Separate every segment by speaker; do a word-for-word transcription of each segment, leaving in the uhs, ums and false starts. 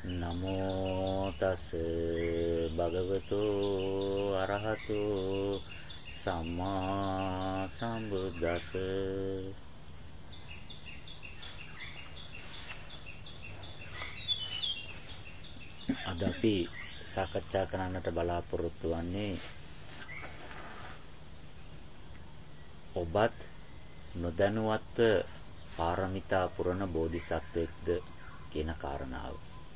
Speaker 1: නමෝ තස් භගවතු අරහතු සම්මා සම්බුද්දස්ස. අද අපි සාකච්ඡා කරන්නට බලාපොරොත්තු වෙන්නේ ඔබත් නොදැනුවත්ව පාරමිතා පුරන බෝධිසත්වෙක්ද කියන කාරණාව.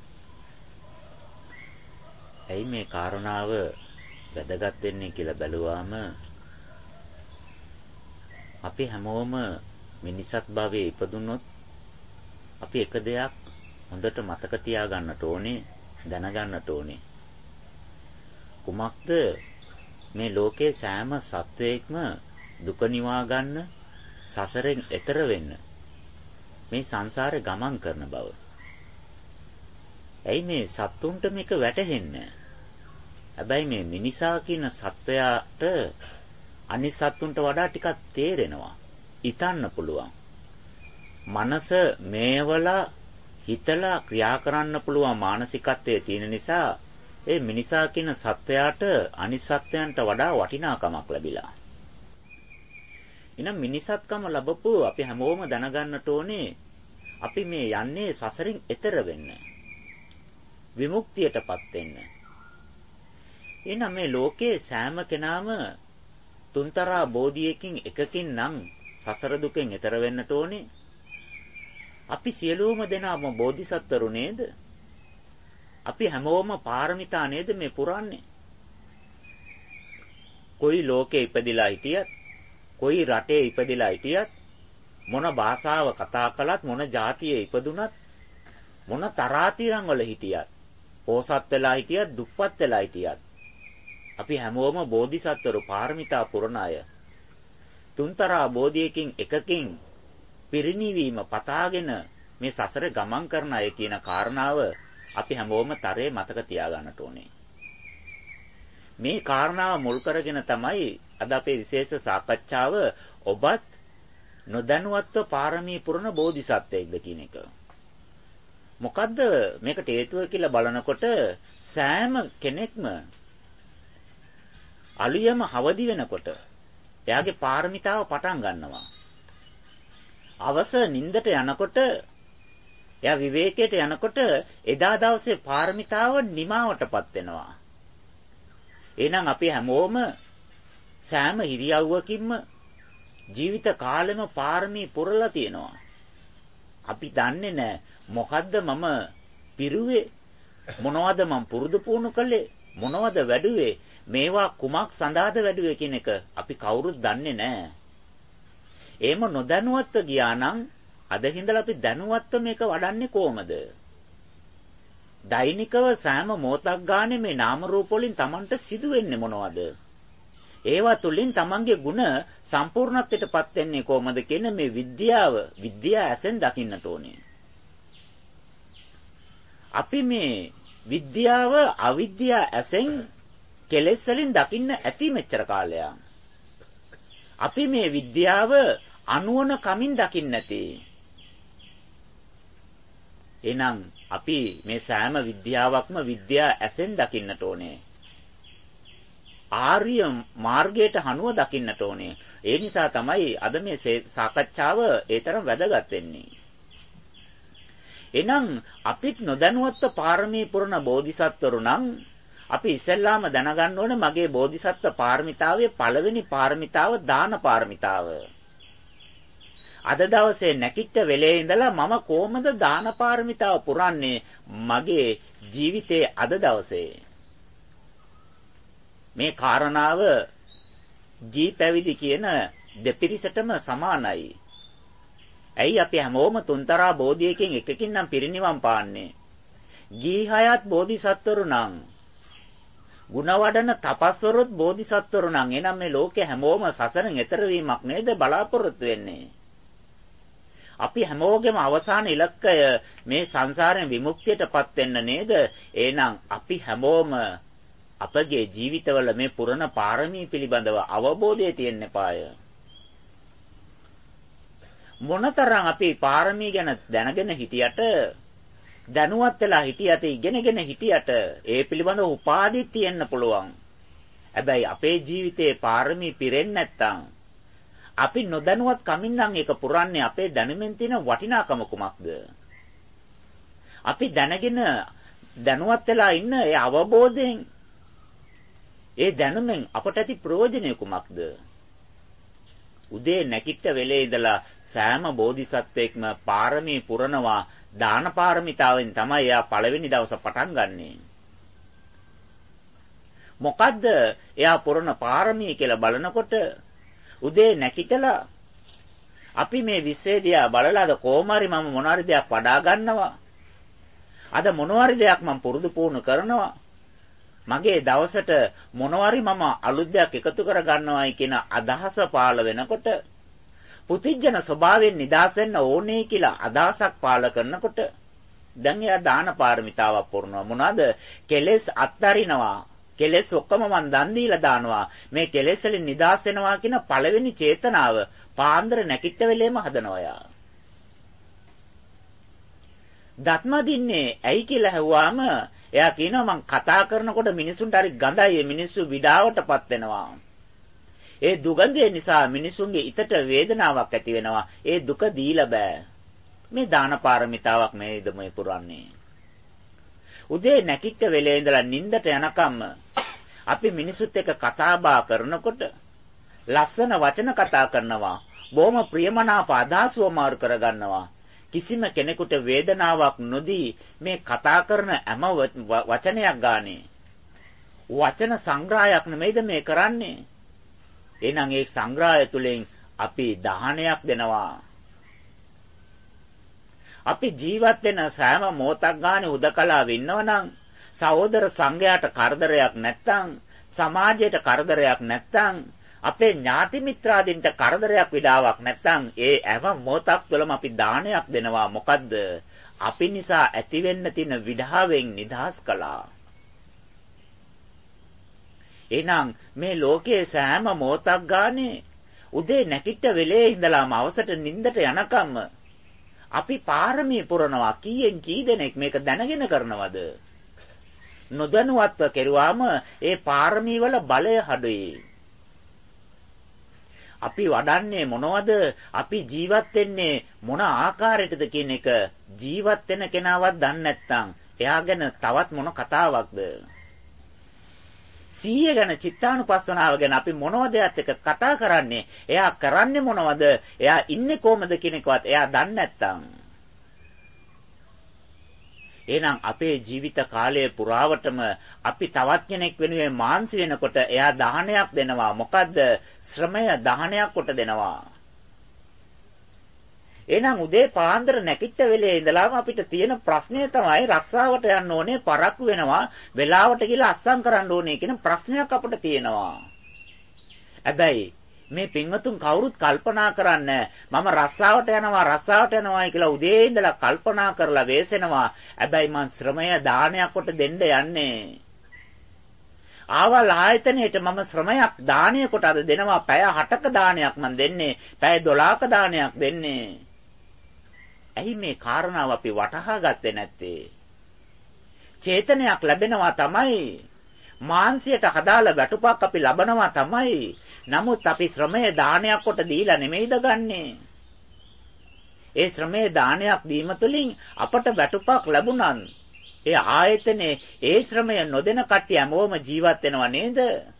Speaker 1: ඇයි මේ කාරණාව වැදගත් වෙන්නේ කියලා බැලුවාම අපි හැමෝම මිනිසත් භවයේ ඉපදුනොත් අපි එක දෙයක් හොඳට මතක තියාගන්නට ඕනේ, දැනගන්නට ඕනේ. කුමක්ද? මේ ලෝකේ සෑම සත්වයක්ම දුක නිවා ගන්න, සසරෙන් එතර වෙන්න මේ සංසාරේ ගමන් කරන බව. ඇයි මේ සත්තුන්ට මේක වැටහෙන්නේ? හැබැයි මේ මිනිසා කියන සත්වයාට අනිත් සත්තුන්ට වඩා ටිකක් තේරෙනවා. හිතන්න පුළුවන්. මනස මේවලා හිතලා ක්‍රියා කරන්න පුළුවන් මානසිකත්වයේ තියෙන නිසා ඒ මිනිසා කියන සත්වයාට අනිත් සත්වයන්ට වඩා වටිනාකමක් ලැබිලා. එහෙනම් මිනිසත්කම ලැබපු අපි හැමෝම දැනගන්නට ඕනේ අපි මේ යන්නේ සසරින් එතර වෙන්න. විමුක්තියටපත් වෙන්න. එහෙනම් මේ ලෝකේ සෑම කෙනාම තුන්තරා බෝධියකින් එකකින් නම් සසර දුකෙන් එතර වෙන්නට ඕනේ. අපි සියලුම දෙනාම බෝධිසත්වරු නේද? අපි හැමෝම පාරමිතා නේද මේ පුරන්නේ? කොයි ලෝකේ ඉපදිලා හිටියත්, කොයි රටේ ඉපදිලා හිටියත්, මොන භාෂාව කතා කළත්, මොන ජාතියේ ඉපදුනත්, මොන තරාතිරම් වල හිටියත්, පෝසත් වෙලා හිටියත්, දුප්පත් වෙලා හිටියත්, අපි හැමෝම බෝධිසත්වරු පාරමිතා පුරන අය. තුන්තරා බෝධියකින් එකකින් පිරිණිවීම පතාගෙන මේ සසර ගමන් කරන අය කියන කාරණාව අපි හැමෝම තරේ මතක තියාගන්නට ඕනේ. මේ කාරණාව මුල් කරගෙන තමයි අද අපේ විශේෂ සාකච්ඡාව ඔබත් නොදැනුවත්ව පාරමී පුරන බෝධිසත්වයෙක්ද කියන එක. මොකද්ද මේකට හේතුව කියලා බලනකොට සෑම කෙනෙක්ම අලියම හවදි වෙනකොට එයාගේ පාරමිතාව පටන් ගන්නවා. අවස නින්දට යනකොට එයා විවේකයට යනකොට එදා දවසේ පාරමිතාව නිමාවටපත් වෙනවා. එහෙනම් අපි හැමෝම සෑම හිරියව්වකින්ම ජීවිත කාලෙම පාරමී පුරලා තියෙනවා. අපි දන්නේ නැහැ මොකද්ද මම පිරුවේ, මොනවද මම පුරුදු පුහුණු කළේ, මොනවද වැඩුවේ, මේවා කුමක් සඳහාද වැඩුවේ කියන එක අපි කවුරුත් දන්නේ නැහැ. එහෙම නොදැනුවත්ව ගියා නම් අද හිඳලා අපි දැනුවත්ව මේක වඩන්නේ කොහමද? දෛනිකව සෑම මොහොතක් ගානේ මේ නාම රූප වලින් Tamanට සිදු වෙන්නේ මොනවද? ඒවා තුලින් Tamanගේ ಗುಣ සම්පූර්ණත්වයටපත් වෙන්නේ කොහමද කියන මේ විද්‍යාව විද්‍යාව ඇසෙන් දකින්නට ඕනේ. අපි මේ විද්‍යාව අවිද්‍යාව ඇසෙන් කෙලෙස් වලින් දකින්න ඇති මෙච්චර කාලයක්. අපි මේ විද්‍යාව අනුවන කමින් දකින්න නැති. එහෙනම් අපි මේ සෑම විද්‍යාවක්ම විද්‍යාව ඇසෙන් දකින්නට ඕනේ. ආර්ය මාර්ගයට හනුව දකින්නට ඕනේ. ඒ නිසා තමයි අද මේ සාකච්ඡාව ඒ තරම් වැදගත් වෙන්නේ. එහෙනම් අපිත් නොදැනුවත්ව පාරමී පුරන බෝධිසත්වරු නම් අපි ඉස්සෙල්ලාම දැනගන්න ඕනේ මගේ බෝධිසත්ව පාරමිතාවේ පළවෙනි පාරමිතාව දාන පාරමිතාව. අද දවසේ නැකිට වෙලේ ඉඳලා මම කොහොමද දාන පාරමිතාව පුරන්නේ මගේ ජීවිතයේ අද දවසේ? මේ කාරණාව ජී පැවිදි කියන දෙපිරිසටම සමානයි. ඇයි අපි හැමෝම තුන්තරා බෝධියකින් එකකින් නම් පිරිනිවන් පාන්නේ? ජී හයත් බෝධිසත්වරු නම්, ගුණ වඩන තපස්වරුත් බෝධිසත්වරු නම්, එනම් මේ ලෝකේ හැමෝම සසරෙන් එතර වීමක් නේද බලාපොරොත්තු වෙන්නේ? අපි හැමෝගෙම අවසාන ඉලක්කය මේ සංසාරයෙන් විමුක්තියටපත් වෙන්න නේද? එහෙනම් අපි හැමෝම අපගේ ජීවිතවල මේ පුරණ පාරමී පිළිබඳව අවබෝධය තියෙන්න එපාය. මොනතරම් අපි පාරමී ගැන දැනගෙන හිටියට දැනුවත් වෙලා හිටියට ඉගෙනගෙන හිටියට ඒ පිළිබඳව උපාධි තියෙන්න පුළුවන්. හැබැයි අපේ ජීවිතේ පාරමී පිරෙන්නේ නැත්තම් අපි නොදැනුවත් කමින් නම් ඒක පුරන්නේ අපේ දැනුමෙන් තියෙන වටිනාකම කුමක්ද? අපි දැනගෙන දැනුවත් වෙලා ඉන්න ඒ අවබෝධයෙන් ඒ දැනුමෙන් අපට ඇති ප්‍රයෝජනය කුමක්ද? උදේ නැගිට වෙලේ ඉඳලා සෑම බෝධිසත්වෙක්ම පාරමී පුරනවා දාන පාරමිතාවෙන් තමයි එයා පළවෙනි දවස පටන් ගන්නෙ. මොකද්ද එයා පුරන පාරමී කියලා බලනකොට උදේ නැගිටලා අපි මේ විශ්වේදියා බලලා අද කොහොමරි මම මොනවාරි දෙයක් වඩා ගන්නවා. අද මොනවාරි දෙයක් මම පුරුදු පුහුණු කරනවා. මගේ දවසට මොනවාරි මම අලුත් දෙයක් එකතු කර ගන්නවායි කියන අදහස පාළ වෙනකොට පුතිජන ස්වභාවයෙන් නිදහස් වෙන්න ඕනේ කියලා අදහසක් පාළ කරනකොට දැන් එයා දාන පාරමිතාවක් පුරනවා. මොනවාද? කෙලෙස් අත්හරිනවා. කෙලෙස් ඔක්කොම මන් දන් දීලා දානවා. මේ කෙලෙස් වලින් නිදහස් වෙනවා කියන පළවෙනි චේතනාව පාන්දර නැකිට වෙලේම හදනවා යා. දත්ම දින්නේ ඇයි කියලා ඇහුවාම එයා කියනවා මං කතා කරනකොට මිනිසුන්ට හරි ගඳයි. මිනිස්සු විඩාවටපත් වෙනවා. ඒ දුගඳය නිසා මිනිසුන්ගේ හිතට වේදනාවක් ඇති වෙනවා. ඒ දුක දීලා බෑ. මේ දාන පාරමිතාවක් මේද මේ පුරන්නේ. උදේ නැකිට වෙලේ ඉඳලා නිින්දට යනකම් අපි මිනිසුත් එක්ක කතා බහ කරනකොට ලස්සන වචන කතා කරනවා. බොහොම ප්‍රියමනාප අදහස් වමාරු කරගන්නවා. කිසිම කෙනෙකුට වේදනාවක් නොදී මේ කතා කරන හැම වචනයක් ගානේ වචන සංග්‍රහයක් නෙමෙයිද මේ කරන්නේ? එහෙනම් ඒ සංග්‍රහය තුළින් අපි දානයක් දෙනවා. අපි ජීවත් වෙන සෑම මොහොතක් ගානේ උදකලාව ඉන්නවනම් සහෝදර සංඝයාට කරදරයක් නැත්තම් සමාජයට කරදරයක් නැත්තම් අපේ ඥාති මිත්‍රාදීන්ට කරදරයක් විඩාවක් නැත්තම් ඒ හැම මොහොතක් තුළම අපි දානයක් දෙනවා. මොකද්ද? අපි නිසා ඇති වෙන්න තියෙන විඩාවෙන් නිදහස් කළා. එහෙනම් මේ ලෝකයේ සෑම මොහොතක් ගානේ උදේ නැගිට වෙලේ ඉඳලාම අවසට නිින්දට යනකම් අපි පාරමී පුරනවා. කීයෙන් කී දෙනෙක් මේක දැනගෙන කරනවද? නොදැනුවත්ව කෙරුවාම ඒ පාරමී වල බලය හඩුයි. අපි වඩන්නේ මොනවද? අපි ජීවත් වෙන්නේ මොන ආකාරයටද කියන එක ජීවත් වෙන කෙනාවත් දන්නේ නැත්නම් එයා ගැන තවත් මොන කතාවක්ද? සීය ගැන චිත්තානුපස්සනාව ගැන අපි මොනවද එයාත් එක්ක කතා කරන්නේ? එයා කරන්නේ මොනවද? එයා ඉන්නේ කොහමද කියන එකවත් එයා දන්නේ නැත්නම් එහෙනම් අපේ ජීවිත කාලය පුරාවටම අපි තවත් කෙනෙක් වෙනුවෙන් මාන්සි වෙනකොට එයා දාහනයක් දෙනවා. මොකද්ද? ශ්‍රමය දාහනයක් කොට දෙනවා. එහෙනම් උදේ පාන්දර නැගිට වෙලේ ඉඳලාම අපිට තියෙන ප්‍රශ්නය තමයි රස්සාවට යන්න ඕනේ, පරක්කු වෙනවා, වෙලාවට ගිහලා අස්සම් කරන්න ඕනේ කියන ප්‍රශ්නයක් අපිට තියෙනවා. හැබැයි මේ පින්වතුන් කවුරුත් කල්පනා කරන්නේ මම රස්සාවට යනවා රස්සාවට යනවායි කියලා උදේ ඉඳලා කල්පනා කරලා වෙසෙනවා. හැබැයි මං ශ්‍රමය දානයක් කොට දෙන්න යන්නේ. ආවල් ආයතනයේට මම ශ්‍රමයක් දානය කොට අද දෙනවා. පැය හතක දානයක් මං දෙන්නේ. පැය දොළහක දානයක් දෙන්නේ. ඇයි මේ කාරණාව අපි වටහා ගත්තේ නැත්තේ? චේතනයක් ලැබෙනවා තමයි. මානසියට හදාල වැටුපක් අපි ලබනවා තමයි. නමුත් අපි ශ්‍රමය දානයක් කොට දීලා නෙමෙයිද ගන්නෙ. ඒ ශ්‍රමය දානයක් දීම තුළින් අපට වැටුපක් ලැබුණත් ඒ ආයතනේ ඒ ශ්‍රමය නොදෙන කට්ටිය හැමෝම ජීවත් වෙනව නේද?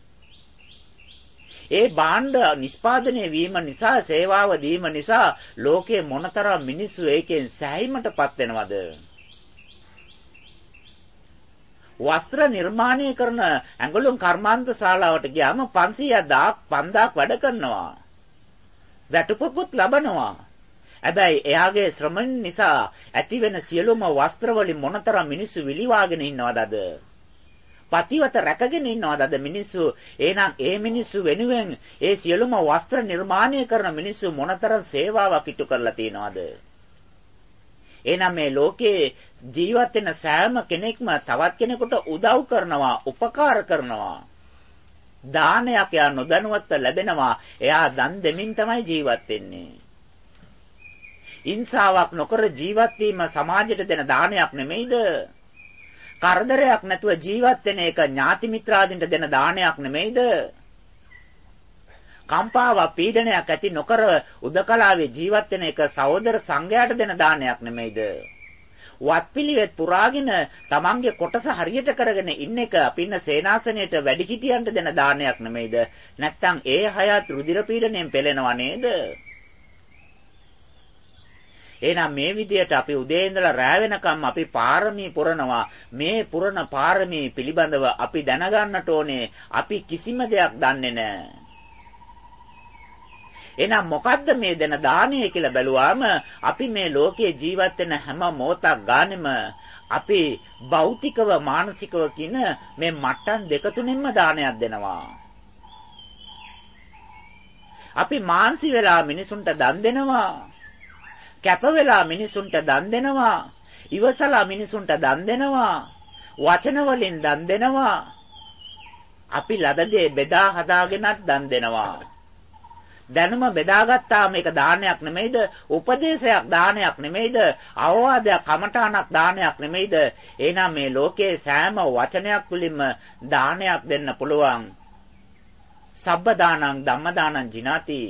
Speaker 1: ඒ භාණ්ඩ නිෂ්පාදනය වීම නිසා, සේවාව දීම නිසා ලෝකයේ මොනතරම් මිනිස්සු ඒකෙන් සෑහීමටපත් වෙනවද? වස්ත්‍ර නිර්මාණය කරන ඇඟලුම් කර්මාන්ත ශාලාවට ගියාම පන්සියයක් පන්දාක් වැඩ කරනවා. වැටුපකුත් ලබනවා. හැබැයි එයාගේ ශ්‍රමණ නිසා ඇතිවෙන සියලුම වස්ත්‍ර වලින් මොනතරම් මිනිස්සු විලිවාගෙන ඉන්නවද අද? පතිවත රැකගෙන ඉන්නවද අද මිනිස්සු? එහෙනම් ඒ මිනිස්සු වෙනුවෙන් ඒ සියලුම වස්ත්‍ර නිර්මාණය කරන මිනිස්සු මොනතරම් සේවාවක් ඉටු කරලා තියෙනවද? එහෙනම් මේ ලෝකේ ජීවත් වෙන සෑම කෙනෙක්ම තවත් කෙනෙකුට උදව් කරනවා, උපකාර කරනවා. දානයක් යා නොදැනුවත්ව ලැබෙනවා. එයා දන් දෙමින් තමයි ජීවත් වෙන්නේ. හිංසාවක් නොකර ජීවත් වීම සමාජයට දෙන දානයක් නෙමෙයිද? කරදරයක් නැතුව ජීවත් වෙන එක ඥාති මිත්‍රාදීන්ට දෙන දානයක් නෙමෙයිද? කම්පාවක් පීඩනයක් ඇති නොකර උදකලාවේ ජීවත් වෙන එක සහෝදර සංඝයාට දෙන දානයක් නෙමෙයිද? වත්පිළිවෙත් පුරාගෙන තමන්ගේ කොටස හරියට කරගෙන ඉන්න එක අපි ඉන්න සේනාසනයේට වැඩිහිටියන්ට දෙන දානයක් නෙමෙයිද? නැත්තම් ඒ හයත් රුධිර පීඩණයෙන් පෙළෙනවා නේද? එහෙනම් මේ විදියට අපි උදේ ඉඳලා රැ වෙනකම් අපි පාරමී පුරනවා. මේ පුරන පාරමී පිළිබඳව අපි දැනගන්නට ඕනේ අපි කිසිම දෙයක් දන්නේ නැහැ. එහෙනම් මොකද්ද මේ දෙන දානය කියලා බැලුවාම අපි මේ ලෝකයේ ජීවත් වෙන හැම මොහොතක් ගානෙම අපි භෞතිකව මානසිකව කියන මේ මට්ටම් දෙක තුනින්ම දානයක් දෙනවා. අපි මානසි වෙලා මිනිසුන්ට දන් දෙනවා. කැප වෙලා මිනිසුන්ට දන් දෙනවා. ඉවසලා මිනිසුන්ට දන් දෙනවා. වචන වලින් දන් දෙනවා. අපි ලද දේ බෙදා හදාගෙනත් දන් දෙනවා. දැනුම බෙදාගත්තා මේක දානයක් නෙමෙයිද? උපදේශයක් දානයක් නෙමෙයිද? අවවාදයක් කමඨාණක් දානයක් නෙමෙයිද? එහෙනම් මේ ලෝකයේ සෑම වචනයක් තුලින්ම දානයක් දෙන්න පුළුවන්. සබ්බ දානං ධම්ම දානං ජිනාති.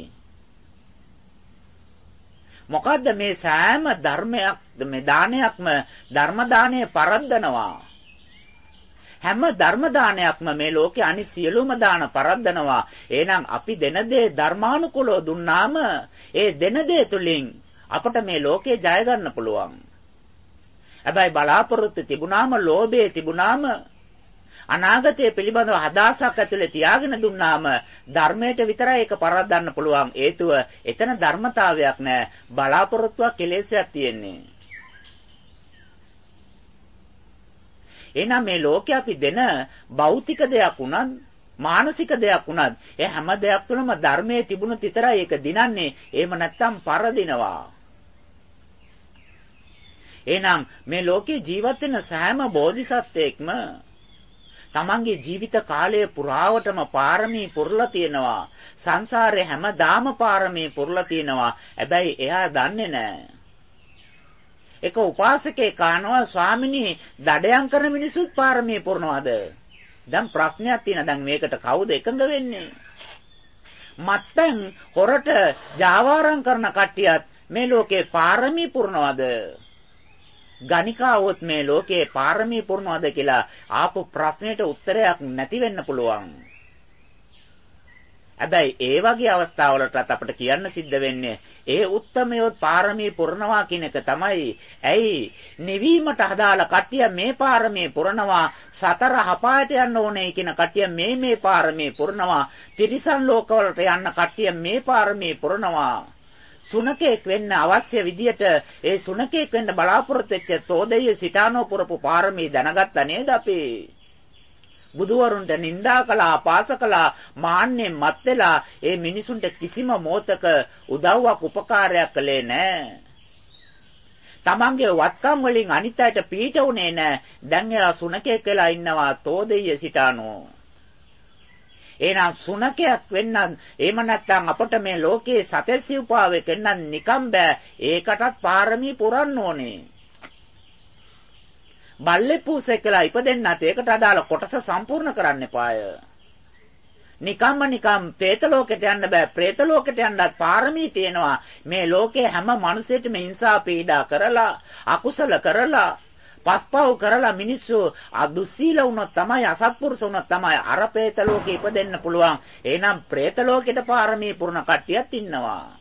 Speaker 1: මොකද්ද මේ සෑම ධර්මයක් මේ දානයක්ම ධර්ම දානයේ පරද්දනවා. හැම ධර්ම දානයක්ම මේ ලෝකේ අනිත් සියලුම දාන පරද්දනවා. එහෙනම් අපි දෙන දේ ධර්මානුකූලව දුන්නාම ඒ දෙන දේ තුලින් අපට මේ ලෝකේ ජය ගන්න පුළුවන්. හැබැයි බලාපොරොත්තු තිබුණාම, ලෝභය තිබුණාම, අනාගතය පිළිබඳව හදාසක් ඇතුලේ තියාගෙන දුන්නාම ධර්මයට විතරයි ඒක පරද්දන්න පුළුවන්. හේතුව එතන ධර්මතාවයක් නැහැ. බලාපොරොත්තුවක් කෙලෙසයක් තියෙන්නේ. එහෙනම් මේ ලෝකේ අපි දෙන භෞතික දෙයක් උනත් මානසික දෙයක් උනත් ඒ හැම දෙයක් තුළම ධර්මයේ තිබුණොත් විතරයි ඒක දිනන්නේ. එහෙම නැත්නම් පරදිනවා. එහෙනම් මේ ලෝකේ ජීවත් වෙන සෑම බෝධිසත්වයෙක්ම තමන්ගේ ජීවිත කාලය පුරාවටම පාරමී පුරලා තියෙනවා. සංසාරේ හැමදාම පාරමී පුරලා තියෙනවා. හැබැයි එයා දන්නේ නැහැ. එක උපාසකෙක් කනවා ස්වාමිනී දඩයන් කරන මිනිස්සුත් පාරමී පුරනවාද? දැන් ප්‍රශ්නයක් තියෙනවා. දැන් මේකට කවුද එකඟ වෙන්නේ? මත්තන් හොරට ජාවාරම් කරන කට්ටියත් මේ ලෝකේ පාරමී පුරනවාද? ගණිකාවොත් මේ ලෝකේ පාරමී පුරනවාද කියලා ආපු ප්‍රශ්නෙට උත්තරයක් නැති වෙන්න පුළුවන්. හැබැයි ඒ වගේ අවස්ථාවලටත් අපිට කියන්න සිද්ධ වෙන්නේ ඒ උත්තමයොත් පාරමී පුරනවා කියන එක තමයි. ඇයි නිවීමට හදාලා කට්ටිය මේ පාරමී පුරනවා, සතර හපායට යන්න ඕනේ කියන කට්ටිය මේ මේ පාරමී පුරනවා, තිරිසන් ලෝකවලට යන්න කට්ටිය මේ පාරමී පුරනවා. සුනකෙක් වෙන්න අවශ්‍ය විදියට ඒ සුනකෙක් වෙන්න බලාපොරොත්තු වෙච්ච තෝදෙය සිතානෝ පුරපු පාරමී දැනගත්තා නේද අපි? බුදුවරුන්ට නිඳා කළා, පාස කළා, මාන්නෙන් මත් වෙලා ඒ මිනිසුන්ට කිසිම මොහතක උදව්වක් උපකාරයක් කළේ නැහැ. තමන්ගේ වත්කම් වලින් අනිත් අයට පීඩ උනේ නැහැ. දැන් එයා සුනකෙක් වෙලා ඉන්නවා තෝදෙය සිතානෝ. එහෙනම් සුනකයක් වෙන්න එහෙම නැත්නම් අපට මේ ලෝකයේ සතෙල්සි උපාවෙක වෙන්න නිකම් බෑ. ඒකටත් පාරමී පුරන්න ඕනේ. බල්ලේ පූසෙක් කියලා ඉපදෙන්නත් ඒකට අදාළ කොටස සම්පූර්ණ කරන්න එපාය. නිකම්ම නිකම් പ്രേත ලෝකෙට යන්න බෑ. പ്രേත ලෝකෙට යන්නත් පාරමී තියෙනවා. මේ ලෝකේ හැම මිනිසෙටම හිංසා පීඩා කරලා, අකුසල කරලා, පස්පව් කරලා මිනිස්සු අදුස්සීල වුණොත් තමයි, අසත්පුරුෂ වුණොත් තමයි අර പ്രേත ලෝකෙ ඉපදෙන්න පුළුවන්. එහෙනම් പ്രേත ලෝකෙට පාරමී පුරන කට්ටියත් ඉන්නවා.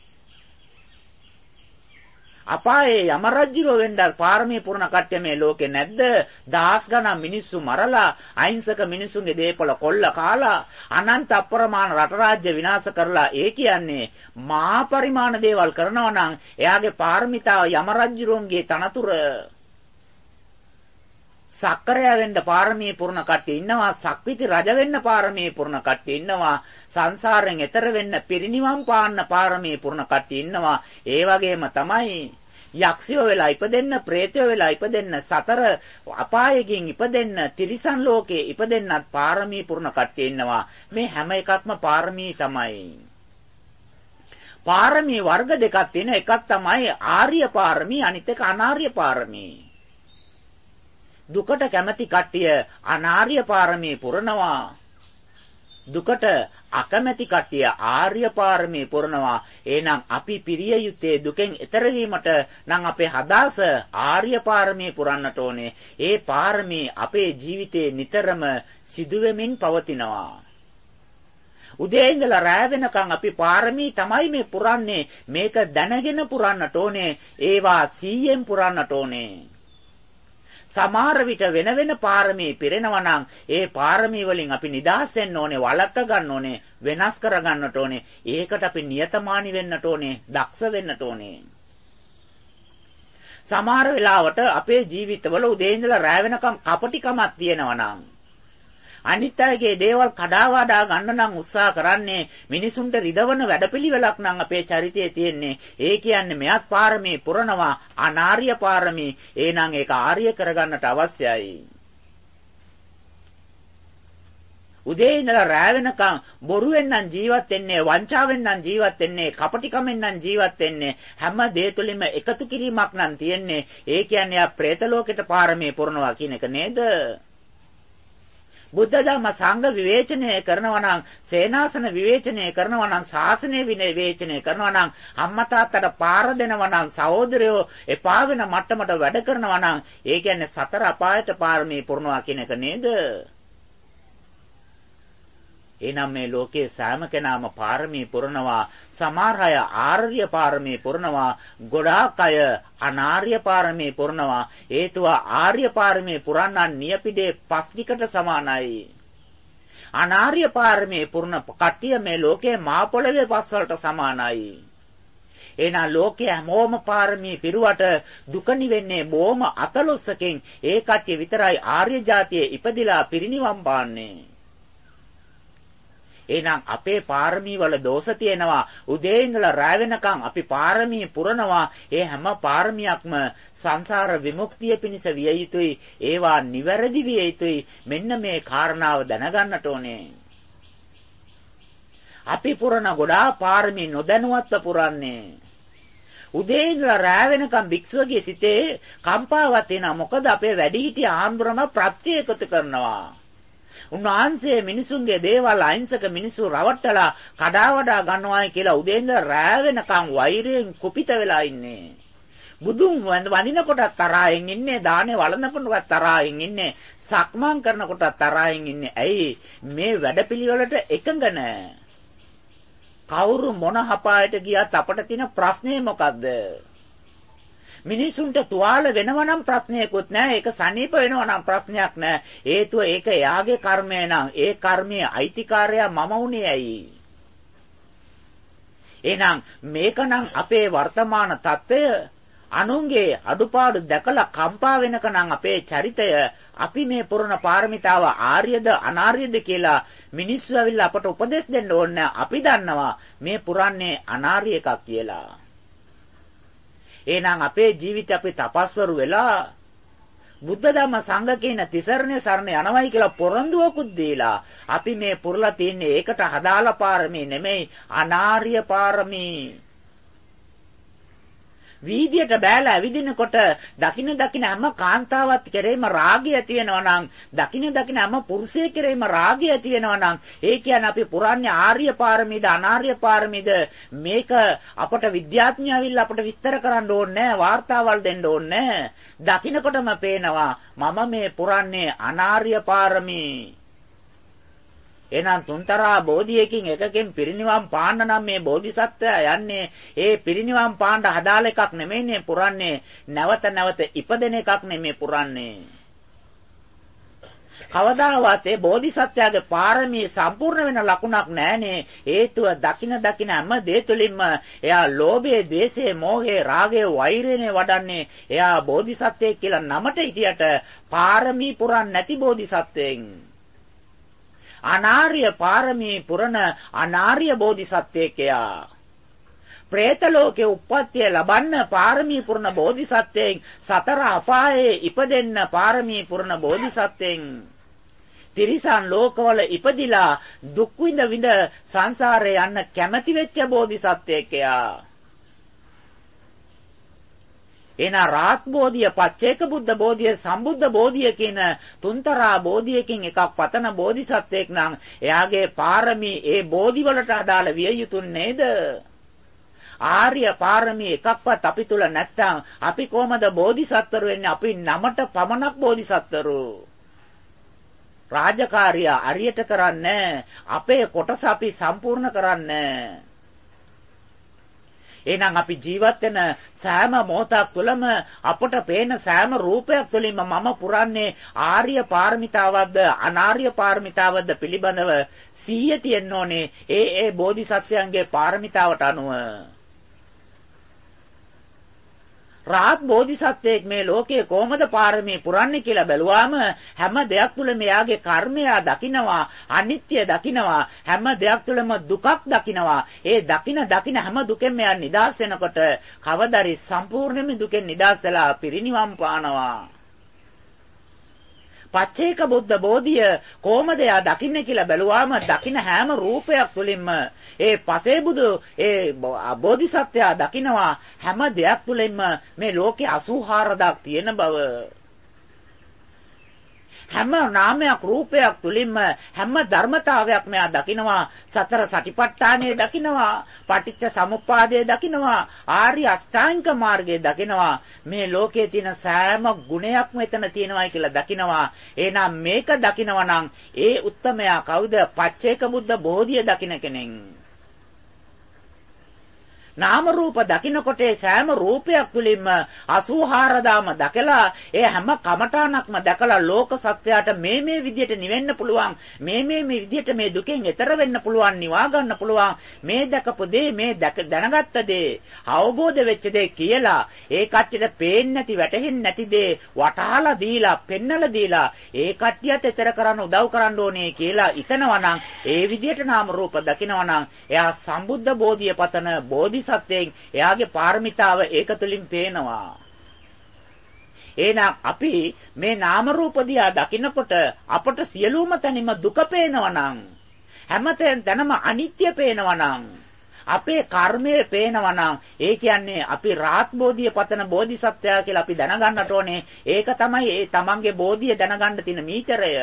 Speaker 1: අපායේ යම රජුරෝ වෙන්න පාරමී පුරන කට්ටිය මේ ලෝකේ නැද්ද? දහස් ගණන් මිනිස්සු මරලා, අහිංසක මිනිසුන්ගේ දේපල කොල්ල කාලා, අනන්ත අප්‍රමාණ රට රාජ්‍ය විනාශ කරලා ඒ කියන්නේ මහා පරිමාණ දේවල් කරනවා නම් එයාගේ පාරමිතාව යම රජුරෝන්ගේ තනතුර. සක්කරය වෙන්න පාරමී පුරන කට්ටිය ඉන්නවා. සක්විති රජ වෙන්න පාරමී පුරන කට්ටිය ඉන්නවා. සංසාරයෙන් එතර වෙන්න පිරිනිවන් පාන්න පාරමී පුරන කට්ටිය ඉන්නවා. ඒ වගේම තමයි යක්ෂයෝ වෙලා ඉපදෙන්න, പ്രേතයෝ වෙලා ඉපදෙන්න, සතර අපායකින් ඉපදෙන්න, තිරිසන් ලෝකේ ඉපදෙන්නත් පාරමී පුරන කට්ටිය ඉන්නවා. මේ හැම එකක්ම පාරමී තමයි. පාරමී වර්ග දෙකක් තියෙන. එකක් තමයි ආර්ය පාරමී, අනිත් එක අනාර්ය පාරමී. දුකට කැමැති කට්ටිය අනාර්ය පාරමී පුරනවා. දුකට අකමැති කට්ටිය ආර්ය පාරමී පුරනවා. එහෙනම් අපි පිරිය යුත්තේ දුකෙන් එතර වීමට නම් අපේ හදාස ආර්ය පාරමී පුරන්නට ඕනේ. ඒ පාරමී අපේ ජීවිතේ නිතරම සිදුවෙමින් පවතිනවා. උදේ ඉඳලා රැ වෙනකන් අපි පාරමී තමයි මේ පුරන්නේ. මේක දැනගෙන පුරන්නට ඕනේ. ඒවා සීයෙන් පුරන්නට ඕනේ. සමහර විට වෙන වෙන පාරමී පිරෙනවා නම් ඒ පාරමී වලින් අපි නිදහස් වෙන්න ඕනේ, වළක්ව ගන්න ඕනේ, වෙනස් කර ගන්නට ඕනේ. ඒකට අපි නියතමානී වෙන්නට ඕනේ, දක්ෂ වෙන්නට ඕනේ. සමහර වෙලාවට අපේ ජීවිතවල උදේ ඉඳලා රැ වෙනකම් කපටිකමක් තියෙනවා නම් අනිත් අයගේ දේවල් කඩා වඩා ගන්න නම් උත්සාහ කරන්නේ මිනිසුන්ට රිදවන වැඩපිළිවෙලක් නම් අපේ චරිතයේ තියෙන්නේ. ඒ කියන්නේ මෙයත් පාරමී පුරනවා, අනාර්ය පාරමී. එහෙනම් ඒක ආර්ය කරගන්නට අවශ්‍යයි. උදේ ඉඳලා රැ වෙනකම් බොරුවෙන් නම් ජීවත් වෙන්නේ, වංචාවෙන් නම් ජීවත් වෙන්නේ, කපටිකමෙන් නම් ජීවත් වෙන්නේ. හැම දේ තුලින්ම එකතු කිරීමක් නම් තියෙන්නේ. ඒ කියන්නේ ආ പ്രേත ලෝකෙට පාරමී පුරනවා කියන එක නේද? බුද්ධ ධර්ම සංඝ විවේචනය කරනවා නම්, සේනාසන විවේචනය කරනවා නම්, ශාසනය විවේචනය කරනවා නම්, අම්මා තාත්තට පාර දෙනවා නම්, සහෝදරයෝ එපා වෙන මට්ටමට වැඩ කරනවා නම්, ඒ කියන්නේ සතර අපායට පාරමී පුරනවා කියන එක නේද? එනම් මේ ලෝකයේ සෑම කෙනාම පාරමී පුරනවා. සමහර අය ආර්ය පාරමී පුරනවා, ගොඩාක් අය අනාර්ය පාරමී පුරනවා. හේතුව ආර්ය පාරමී පුරන්නන් නියපිඩේ පස්නිකට සමානයි. අනාර්ය පාරමී පුරන කට්ටිය මේ ලෝකයේ මා පොළවේ පස් වලට සමානයි. එහෙනම් ලෝකයේ හැමෝම පාරමී පිරුවට දුක නිවෙන්නේ බොහොම අතලොස්සකින්. ඒ කට්ටිය විතරයි ආර්ය જાතියේ ඉපදිලා පිරිනිවන් පාන්නේ. එහෙනම් අපේ පාරමී වල දෝෂ තියෙනවා. උදේ ඉඳලා රැ වෙනකන් අපි පාරමී පුරනවා. ඒ හැම පාරමියක්ම සංසාර විමුක්තිය පිණිස විය යුතුයි. ඒවා නිවැරදි විය යුතුයි. මෙන්න මේ කාරණාව දැනගන්නට ඕනේ. අපි පුරන ගොඩාක් පාරමී නොදැනුවත්ව පුරන්නේ. උදේ ඉඳලා රැ වෙනකන් භික්ෂුවගේ සිතේ කම්පාවක් තියෙනවා. මොකද අපේ වැඩිහිටිය ආන්දරම ප්‍රත්‍යේකතු කරනවා. උන්වහන්සේ මිනිසුන්ගේ දේවල් අහිංසක මිනිස්සු රවට්ටලා කඩා වඩා ගන්නවායි කියලා උදේ ඉඳලා රැ වෙනකන් වෛරයෙන් කුපිත වෙලා ඉන්නේ. බුදුන් වඳිනකොට තරහින් ඉන්නේ, දානේ වළඳනකොට තරහින් ඉන්නේ, සක්මන් කරනකොට තරහින් ඉන්නේ. ඇයි මේ වැඩපිළිවෙලට එකඟ නැහැ? කවුරු මොන හපායට ගියත් අපට තියෙන ප්‍රශ්නේ මොකද්ද? මිනිසුන්ට තුවාල වෙනවා නම් ප්‍රශ්නයක්වත් නැහැ. ඒක සනීප වෙනවා නම් ප්‍රශ්නයක් නැහැ. හේතුව ඒක එයාගේ කර්මය නම් ඒ කර්මයේ අයිතිකාරයා මම උනේ ඇයි? එහෙනම් මේකනම් අපේ වර්තමාන తত্ত্বය අනුන්ගේ අඩුපාඩු දැකලා කම්පා වෙනකනම් අපේ චරිතය අපි මේ පුරණ පාරමිතාව ආර්යද අනාර්යද කියලා මිනිස්සු ඇවිල්ලා අපට උපදෙස් දෙන්න ඕනේ. අපි දන්නවා මේ පුරන්නේ අනාර්ය එකක් කියලා. එහෙනම් අපේ ජීවිතේ අපි තපස්වරු වෙලා බුද්ධ ධම්ම සංඝ කියන තිසරණේ සරණ යනවයි කියලා පොරොන්දුවකුත් දීලා අපි මේ පුරලා තින්නේ ඒකට හදාලා පාරමී නෙමෙයි, අනාර්ය පාරමී. වීදියට බෑලා ඇවිදිනකොට දකින දකින හැම කාන්තාවක් කෙරෙහිම රාගය ඇති වෙනවා නම්, දකින දකින හැම පුරුෂයෙක් කෙරෙහිම රාගය ඇති වෙනවා නම්, ඒ කියන්නේ අපි පුරන්නේ ආර්ය පාරමීද අනාර්ය පාරමීද? මේක අපට විද්‍යාඥයෝ ඇවිල්ලා අපට විස්තර කරන්න ඕනේ නැහැ, වාර්තාවල් දෙන්න ඕනේ නැහැ. දකිනකොටම පේනවා මම මේ පුරන්නේ අනාර්ය පාරමී. එහෙනම් තුන්තරා බෝධියකින් එකකින් පිරිනිවන් පාන්න නම් මේ බෝධිසත්වයා යන්නේ ඒ පිරිනිවන් පාන්න හදාල එකක් නෙමෙයිනේ පුරන්නේ, නැවත නැවත ඉපදෙන එකක් නෙමෙයි පුරන්නේ. කවදාවත් ඒ බෝධිසත්වයාගේ පාරමී සම්පූර්ණ වෙන ලකුණක් නැහනේ. හේතුව දකින දකින හැම දේ තුළින්ම එයා ලෝභයේ, ද්වේෂයේ, මෝහයේ, රාගයේ, වෛරයේ වඩන්නේ. එයා බෝධිසත්වයෙක් කියලා නමට හිටියට පාරමී පුරන්නේ නැති බෝධිසත්වයෙන්. අනාර්ය පාරමී පුරන අනාර්ය බෝධිසත්වයෙක්යා. പ്രേත ලෝකේ උප්පත්තිය ලබන්න පාරමී පුරන බෝධිසත්වයෙන්, සතර අපායේ ඉපදෙන්න පාරමී පුරන බෝධිසත්වයෙන්. තිරිසන් ලෝකවල ඉපදිලා දුක් විඳ විඳ සංසාරේ යන්න කැමැති වෙච්ච බෝධිසත්වයෙක් එයා. එන රාත් බෝධිය, පච්චේක බුද්ධ බෝධිය, සම්බුද්ධ බෝධිය කියන තුන්තරා බෝධියකින් එකක් පතන බෝධිසත්වයෙක් නම් එයාගේ පාරමී ඒ බෝධි වලට අදාළ විය යුතු නේද? ආර්ය පාරමී එකක්වත් අපි තුල නැත්තම් අපි කොහමද බෝධිසත්වරු වෙන්නේ? අපි නමට පමණක් බෝධිසත්වරු. රාජකාරිය අරියට කරන්නේ අපේ කොටස අපි සම්පූර්ණ කරන්නේ. එහෙනම් අපි ජීවත් වෙන සෑම මොහොතක් තුළම අපට පේන සෑම රූපයක් තුළින්ම මම පුරන්නේ ආර්ය පාරමිතාවක්ද අනාර්ය පාරමිතාවක්ද පිළිබඳව සිහිය තියෙන්න ඕනේ ඒ ඒ බෝධිසත්වයන්ගේ පාරමිතාවට අනුව. රාත් බෝධිසත්වයෙක් මේ ලෝකයේ කොහොමද පාරමී පුරන්නේ කියලා බැලුවාම හැම දෙයක් තුළ මෙයාගේ කර්මය දකිනවා, අනිත්‍ය දකිනවා, හැම දෙයක් තුළම දුකක් දකිනවා. ඒ දකින දකින හැම දුකෙන් මෙයා නිදහස් වෙනකොට කවදාරි සම්පූර්ණයෙන්ම දුකෙන් නිදහස් වෙලා පිරිනිවන් පානවා. පච්චේක බුද්ධ බෝධිය කොහොමද යා දකින්නේ කියලා බැලුවාම දකින හැම රූපයක් තුළින්ම ඒ පසේ බුදු ඒ බෝධිසත්වයා දකිනවා හැම දෙයක් තුළින්ම මේ ලෝකේ අසූහාර දහක් තියෙන බව. හැම නාමයක් රූපයක් තුලින්ම හැම ධර්මතාවයක් මෙයා දකිනවා. සතර සටිපට්ඨානය දකිනවා, පටිච්ච සමුප්පාදය දකිනවා, ආර්ය අෂ්ටාංගික මාර්ගය දකිනවා. මේ ලෝකයේ තියෙන සෑම ගුණයක්ම එතන තියෙනවායි කියලා දකිනවා. එහෙනම් මේක දකිනවා නම් ඒ උත්තමයා කවුද? පච්චේක බුද්ධ බෝධිය දකින කෙනෙක්. නාම රූප දකින්නකොට සෑම රූපයක් තුලින්ම අසූහාර දාම දැකලා ඒ හැම කමඨාණක්ම දැකලා ලෝක සත්‍යයට මේ මේ විදියට නිවෙන්න පුළුවන්, මේ මේ මේ විදියට මේ දුකෙන් එතර වෙන්න පුළුවන්, නිවා ගන්න පුළුවන්, මේ දැකපු දේ, මේ දැනගත්ත දේ, අවබෝධ වෙච්ච දේ කියලා ඒ කට්ටියට පේන්නේ නැති, වැටහෙන්නේ නැති දේ වටහලා දීලා, පෙන්නලා දීලා ඒ කට්ටියට එතර කරන්න උදව් කරන්න ඕනේ කියලා හිතනවා නම් ඒ විදියට නාම රූප දකිනවා නම් එයා සම්බුද්ධ බෝධිය පතන බෝධි සත්‍යයෙන් එයාගේ පාරමිතාව ඒක තුලින් පේනවා. එහෙනම් අපි මේ නාම රූප දිහා දකිනකොට අපට සියලුම තැනින්ම දුක පේනවා නම්, හැමතැන තැනම අනිත්‍ය පේනවා නම්, අපේ කර්මය පේනවා නම්, ඒ කියන්නේ අපි රාත් බෝධිය පතන බෝධිසත්වයා කියලා අපි දැනගන්නට ඕනේ. ඒක තමයි ඒ තමන්ගේ බෝධිය දැනගන්න තියෙන මීටරය.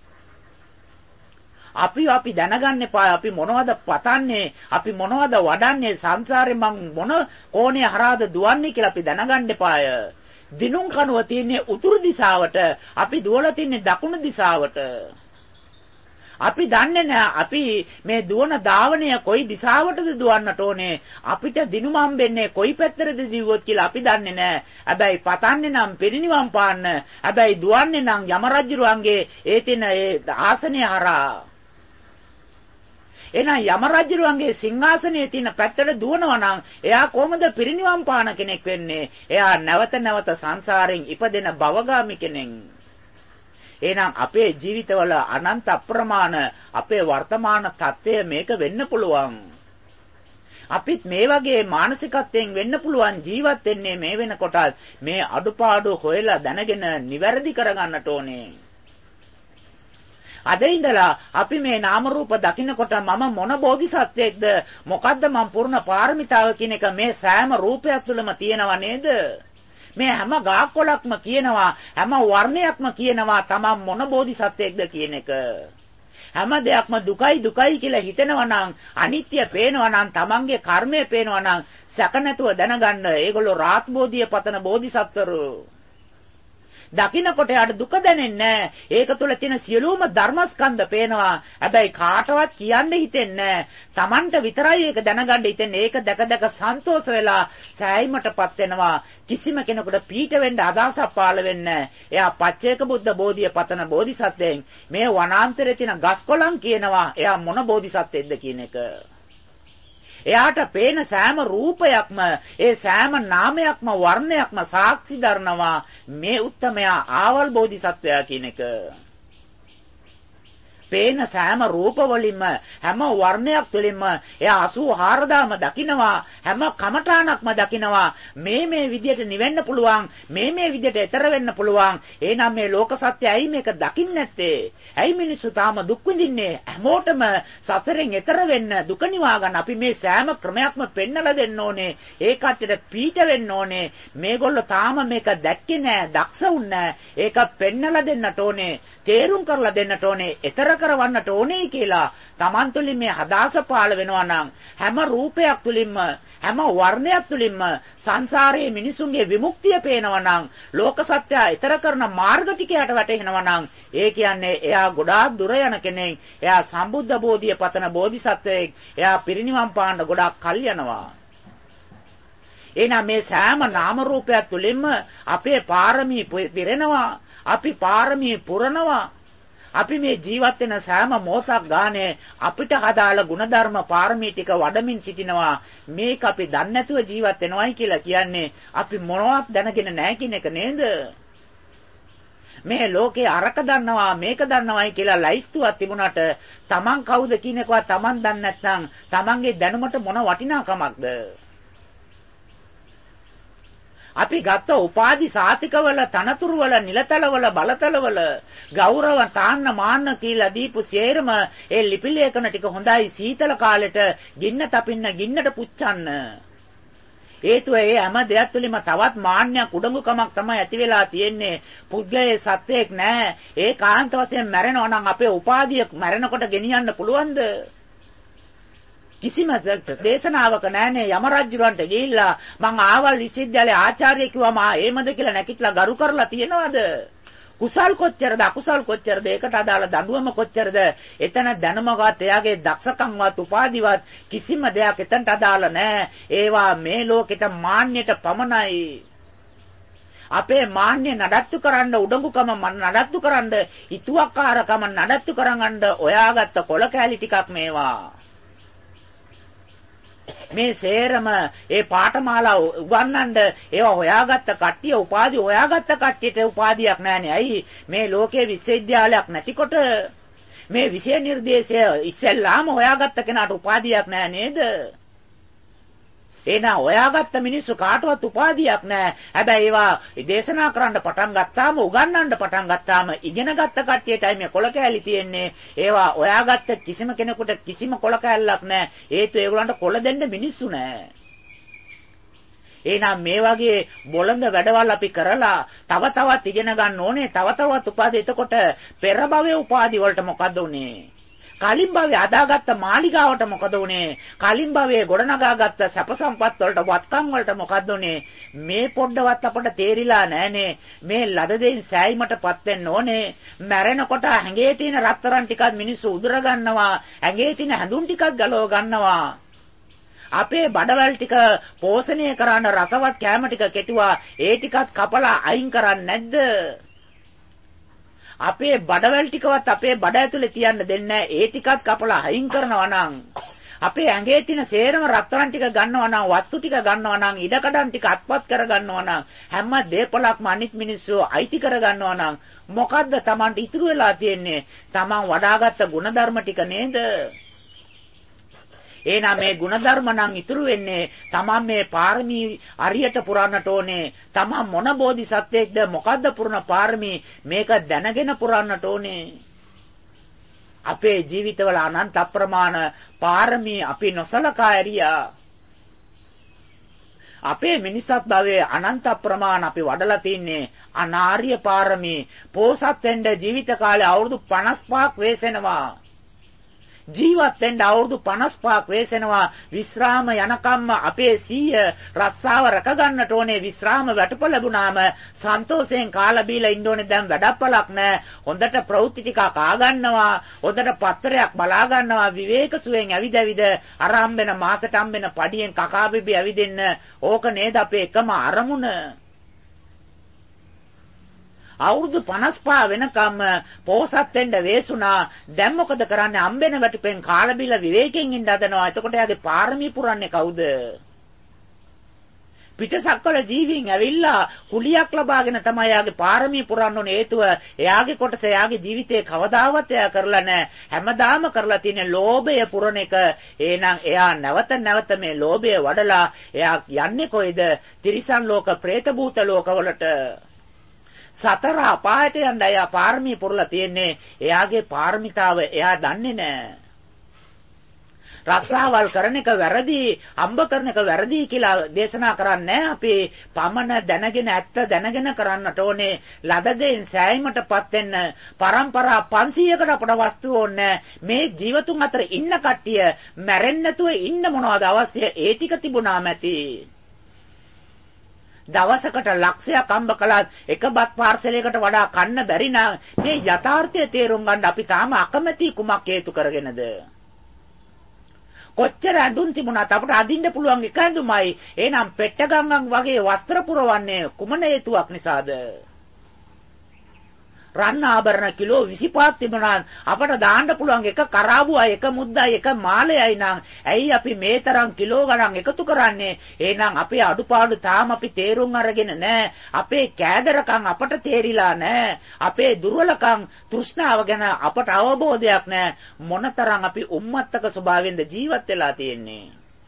Speaker 1: අපි අපි දැනගන්න එපා අපි මොනවද පතන්නේ, අපි මොනවද වඩන්නේ, සංසාරේ මං මොන කෝණේ හරහාද දුවන්නේ කියලා අපි දැනගන්න එපාය. දිනුම් කනුව තියෙන්නේ උතුරු දිශාවට, අපි දුවලා තින්නේ දකුණු දිශාවට. අපි දන්නේ නැහැ අපි මේ දුවන ධාවනය කොයි දිශාවටද දුවන්නට ඕනේ, අපිට දිනුම හම්බෙන්නේ කොයි පැත්තටද දිවුවොත් කියලා අපි දන්නේ නැහැ. හැබැයි පතන්නේ නම් පිරිනිවන් පාන්න, හැබැයි දුවන්නේ නම් යම රජුරුවන්ගේ ඒ තින ඒ ආසනය හරහා. එහෙනම් යම රජුරුවන්ගේ සිංහාසනයේ තියෙන පැත්තට දුවනවා නම් එයා කොහොමද පිරිනිවන් පාන කෙනෙක් වෙන්නේ? එයා නැවත නැවත සංසාරයෙන් ඉපදෙන භවගාමි කෙනෙක්. එහෙනම් අපේ ජීවිතවල අනන්ත අප්‍රමාණ අපේ වර්තමාන තත්ත්වය මේක වෙන්න පුළුවන්. අපිත් මේ වගේ මානසිකත්වයෙන් වෙන්න පුළුවන් ජීවත් වෙන්නේ මේ වෙනකොට මේ අඩුපාඩු හොයලා දැනගෙන නිවැරදි කරගන්නට ඕනේ. අද ඉඳලා අපි මේ නාම රූප දකින්නකොට මම මොන බෝධිසත්වයෙක්ද, මොකද්ද මම පූර්ණ පාරමිතාව කියන එක මේ සෑම රූපයක් තුළම තියෙනව නේද? මේ හැම ගාකොලක්ම කියනවා, හැම වර්ණයක්ම කියනවා තමන් මොන බෝධිසත්වයෙක්ද කියන එක. හැම දෙයක්ම දුකයි දුකයි කියලා හිතනවා නම්, අනිත්‍ය පේනවා නම්, තමන්ගේ කර්මය පේනවා නම් සැක නැතුව දැනගන්න ඒගොල්ලෝ රාත් බෝධිය පතන බෝධිසත්වරු. දකින්නකොට යාට දුක දැනෙන්නේ නැහැ. ඒක තුළ තියෙන සියලුම ධර්මස්කන්ධ පේනවා. හැබැයි කාටවත් කියන්න හිතෙන්නේ නැහැ. Tamanට විතරයි ඒක දැනගන්න හිතෙන්නේ. ඒක දැක දැක සන්තෝෂ වෙලා සෑයීමටපත් වෙනවා. කිසිම කෙනෙකුට පීඩ වෙන්න අදහසක් පාළ වෙන්නේ නැහැ. එයා පච්චේක බුද්ධ බෝධිය පතන බෝධිසත්වයෙන් මේ වනාන්තරයේ තියෙන ගස්කොළන් කියනවා. එයා මොන බෝධිසත්වෙක්ද කියන එක. එයාට පේන සෑම රූපයක්ම, ඒ සෑම නාමයක්ම, වර්ණයක්ම සාක්ෂි දරනවා මේ උත්තමයා ආවල් බෝධිසත්වයා කියන එක. පේන සෑම රූප වලින්ම හැම වර්ණයක් තුළින්ම එයා අසූහාර දාම දකිනවා. හැම කමඨාණක්ම දකිනවා. මේ මේ විදියට නිවෙන්න පුළුවන්. මේ මේ විදියට ඈතර වෙන්න පුළුවන්. එහෙනම් මේ ලෝක සත්‍ය ඇයි මේක දකින්නේ නැත්තේ? ඇයි මිනිස්සු තාම දුක් විඳින්නේ? හැමෝටම සසරෙන් ඈතර වෙන්න දුක නිවා ගන්න අපි මේ සෑම ක්‍රමයක්ම පෙන්නලා දෙන්න ඕනේ. ඒ කට්ටියට පීඩ වෙන්න ඕනේ. මේගොල්ලෝ තාම මේක දැක්කේ නැහැ. දක්ෂ වුන්නේ. ඒක පෙන්නලා දෙන්නට ඕනේ. තේරුම් කරලා දෙන්නට ඕනේ. ඈතර කරවන්නට ඕනේ කියලා. Taman තුලින් මේ හදාස පාළ වෙනවා නම් හැම රූපයක් තුලින්ම හැම වර්ණයක් තුලින්ම සංසාරයේ මිනිසුන්ගේ විමුක්තිය පේනවා නම් ලෝක සත්‍ය ඈතර කරන මාර්ග ටිකයට වැටෙනවා නම් ඒ කියන්නේ එයා ගොඩාක් දුර යන කෙනෙක්. එයා සම්බුද්ධ බෝධිය පතන බෝධිසත්වයෙක්. එයා පිරිනිවන් පාන්න ගොඩාක් කල් යනවා. එහෙනම් මේ සෑම නාම රූපයක් තුළින්ම අපේ පාරමී පිරෙනවා. අපි පාරමී පුරනවා. අපි මේ ජීවත් වෙන සෑම මොහොතක් ගානේ අපිට හදාළ ಗುಣධර්ම පාරමී ටික වඩමින් සිටිනවා. මේක අපි දන්නේ නැතුව ජීවත් වෙනවයි කියලා කියන්නේ අපි මොනවත් දැනගෙන නැහැ කියන එක නේද? මේ ලෝකේ අරක දන්නවා මේක දන්නවයි කියලා ලයිස්තුවක් තිබුණාට Taman කවුද කියන එකවත් Taman දන්නේ නැත්නම් Tamanගේ දැනුමට මොන වටිනාකමක්ද? අපි ගත්ත උපාධි සාතිකවල තනතුරුවල නිලතලවල බලතලවල ගෞරව තාන්න මාන්න කියලා දීපු සියරම ඒ ලිපි ලේඛන ටික හොඳයි සීතල කාලෙට ගින්න තපින්න ගින්නට පුච්චන්න. හේතුව ඒ හැම දෙයක් තුළින්ම තවත් මාන්නයක් උඩඟුකමක් තමයි ඇති වෙලා තියෙන්නේ. පුද්ගලයේ සත්‍යයක් නැහැ. ඒ කාන්ත වශයෙන් මැරෙනවා නම් අපේ උපාධිය මැරෙනකොට ගෙනියන්න පුළුවන්ද? කිසිම දේශනාවක නැන්නේ යම රජුරන්ට ගිහිල්ලා මං ආවල් විශ්වවිද්‍යාලයේ ආචාර්ය කිව්වම එහෙමද කියලා නැකිట్లా ගරු කරලා තියනවද? කුසල් කොච්චරද අකුසල් කොච්චරද ඒකට අදාළ දඬුවම කොච්චරද? එතන දැනුමවත් එයාගේ දක්ෂකම්වත් උපාධිවත් කිසිම දෙයක් එතනට අදාළ නැහැ. ඒවා මේ ලෝකෙට මාන්නයට පමණයි. අපේ මාන්නය නඩත්තු කරන්න උඩඟුකම නඩත්තු කරන්න හිතුවක්කාරකම නඩත්තු කරගන්න ඔයාගත්ත කොල කැලි ටිකක් මේවා. මේ සේරම ඒ පාඨමාලා උගන්වන්න ඒවා හොයාගත්ත කට්ටිය උපාධි හොයාගත්ත කට්ටියට උපාධියක් නැහැනේ. ඇයි මේ ලෝකේ විශ්වවිද්‍යාලයක් නැතිකොට මේ විෂය නිර්දේශය ඉස්සෙල්ලාම හොයාගත්ත කෙනාට උපාධියක් නැහැ නේද? එහෙනම් හොයාගත්ත මිනිස්සු කාටවත් උපාධියක් නැහැ. හැබැයි ඒවා දේශනා කරන්න පටන් ගත්තාම උගන්වන්න පටන් ගත්තාම ඉගෙන ගත්ත කට්ටියටයි මේ කොල කෑලි තියෙන්නේ. ඒවා හොයාගත්ත කිසිම කෙනෙකුට කිසිම කොල කෑල්ලක් නැහැ. හේතුව ඒගොල්ලන්ට කොල දෙන්න මිනිස්සු නැහැ. එහෙනම් මේ වගේ බොළඳ වැඩවල් අපි කරලා තව තවත් ඉගෙන ගන්න ඕනේ. තව තවත් උපාධි. එතකොට පෙර භවයේ උපාධි වලට මොකද උනේ? කලින් භවයේ අදාගත්ත මාලිගාවට මොකද උනේ? කලින් භවයේ ගොඩනගාගත්ත සැප සම්පත් වලට වත්කම් වලට මොකද උනේ? මේ පොඩ්ඩවත් අපට තේරිලා නැහනේ. මේ ලද දෙයින් සෑයීමටපත් වෙන්න ඕනේ. මැරෙනකොට හැඟේ තියෙන රත්තරන් ටිකක් මිනිස්සු උදුර ගන්නවා. හැඟේ තියෙන හැඳුම් ටිකක් ගලව ගන්නවා. අපේ බඩවැල් ටික පෝෂණය කරන රසවත් කෑම ටික කෙටුවා. ඒ ටිකත් කපලා අයින් කරන්නේ නැද්ද? අපේ බඩවැල් ටිකවත් අපේ බඩ ඇතුලේ තියන්න දෙන්නේ නැහැ. ඒ ටිකත් කපලා අයින් කරනවා නම් අපේ ඇඟේ තියෙන සේරම රත්තරන් ටික ගන්නවා නම් වස්තු ටික ගන්නවා නම් ඉඩකඩම් ටික අත්පත් කර ගන්නවා නම් හැම දේපලක්ම අනිත් මිනිස්සු අයිති කර ගන්නවා නම් මොකද්ද Tamanට ඉතුරු වෙලා තියෙන්නේ? Taman වඩාගත්ත ಗುಣධර්ම ටික නේද? එහෙනම් මේ ಗುಣධර්ම නම් ඉතුරු වෙන්නේ තමන් මේ පාරමී අරියට පුරන්නට ඕනේ. තමන් මොන බෝධිසත්වයක්ද මොකද්ද පුරන පාරමී මේක දැනගෙන පුරන්නට ඕනේ. අපේ ජීවිතවල අනන්ත අප්‍රමාණ පාරමී අපි නොසලකා ඇරියා. අපේ මිනිසත් භවයේ අනන්ත අප්‍රමාණ අපි වඩලා තින්නේ අනාර්ය පාරමී. පෝසත් වෙන්න ජීවිත කාලේ අවුරුදු පනස් පහක් වෙසෙනවා. ජීවත් වෙන්න අවුරුදු පනස් පහක් වෙසෙනවා. විශ්‍රාම යනකම්ම අපේ සීය රස්සාව රැක ගන්නට ඕනේ. විශ්‍රාම වැටුප ලැබුණාම සන්තෝෂයෙන් කාලා බීලා ඉන්න ඕනේ. දැන් වැඩපලක් නැහැ. හොඳට ප්‍රවෘත්ති ටිකක් ආ ගන්නවා. හොඳට පත්‍රයක් බලා ගන්නවා. විවේක සුවෙන් ඇවිද ඇවිද අර හම්බෙන මාසට හම්බෙන පඩියෙන් කකා බිබි ඇවිදින්න. ඕක නේද අපේ එකම අරමුණ. අවුරුදු පනස් පහ වෙනකම් පෝසත් වෙන්න වේසුණා. දැන් මොකද කරන්නේ? අම්බෙන වැටුපෙන් කාලා බිලා විවේකයෙන් ඉන්න හදනවා. එතකොට යාගේ පාරමී පුරන්නේ කවුද? පිටසක්වල ජීවීන් ඇවිල්ලා කුලියක් ලබාගෙන තමයි යාගේ පාරමී පුරන්න ඕනේ. හේතුව එයාගේ කොටස එයාගේ ජීවිතේ කවදාවත් එයා කරලා නැහැ. හැමදාම කරලා තියෙන ලෝභය පුරන එක. එහෙනම් එයා නැවත නැවත මේ ලෝභය වඩලා එයා යන්නේ කොයිද? තිරිසන් ලෝක, പ്രേත භූත ලෝකවලට. සතර අපායට යන්න එයා පාරමී පුරලා තියෙන්නේ. එයාගේ පාරමිතාව එයා දන්නේ නැහැ. රක්ෂාවල් කරන එක වැරදි, අම්බ කරන එක වැරදි කියලා දේශනා කරන්නේ අපි. පමණ දැනගෙන ඇත්ත දැනගෙන කරන්නට ඕනේ. ලද දෙයින් සෑයීමටපත් වෙන්න පරම්පරා පන්සීයකට අපට වස්තු ඕනේ. මේ ජීවතුන් අතර ඉන්න කට්ටිය මැරෙන්නේ නැතුව ඉන්න මොනවද අවශ්‍ය? ඒ ටික තිබුණාම ඇති. දවසකට ලක්ෂයක් අම්බ කළත් එක බත් පාර්සලයකට වඩා කන්න බැරි නම් මේ යථාර්ථය තේරුම් ගන්න අපි තාම අකමැති කුමක් හේතු කරගෙනද? කොච්චර ඇඳුම් තිබුණත් අපට අදින්න පුළුවන් එක ඇඳුමයි. එහෙනම් පෙට්ටගංගම් වගේ වස්ත්‍ර පුරවන්නේ කුමන හේතුවක් නිසාද? රන් ආභරණ කිලෝ විසිපහක් තිබුණා අපට දාන්න පුළුවන් එක කරාබුවයි, එක මුද්දයි, එක මාලයයි නම් ඇයි අපි මේ තරම් කිලෝ ගණන් එකතු කරන්නේ? එහෙනම් අපේ අඩුපාඩු තාම අපි තේරුම් අරගෙන නැහැ. අපේ කෑදරකම් අපට තේරිලා නැහැ. අපේ දුර්වලකම්, තෘෂ්ණාව ගැන අපට අවබෝධයක් නැහැ. මොනතරම් අපි උම්මත්තක ස්වභාවයෙන්ද ජීවත් වෙලා තියෙන්නේ?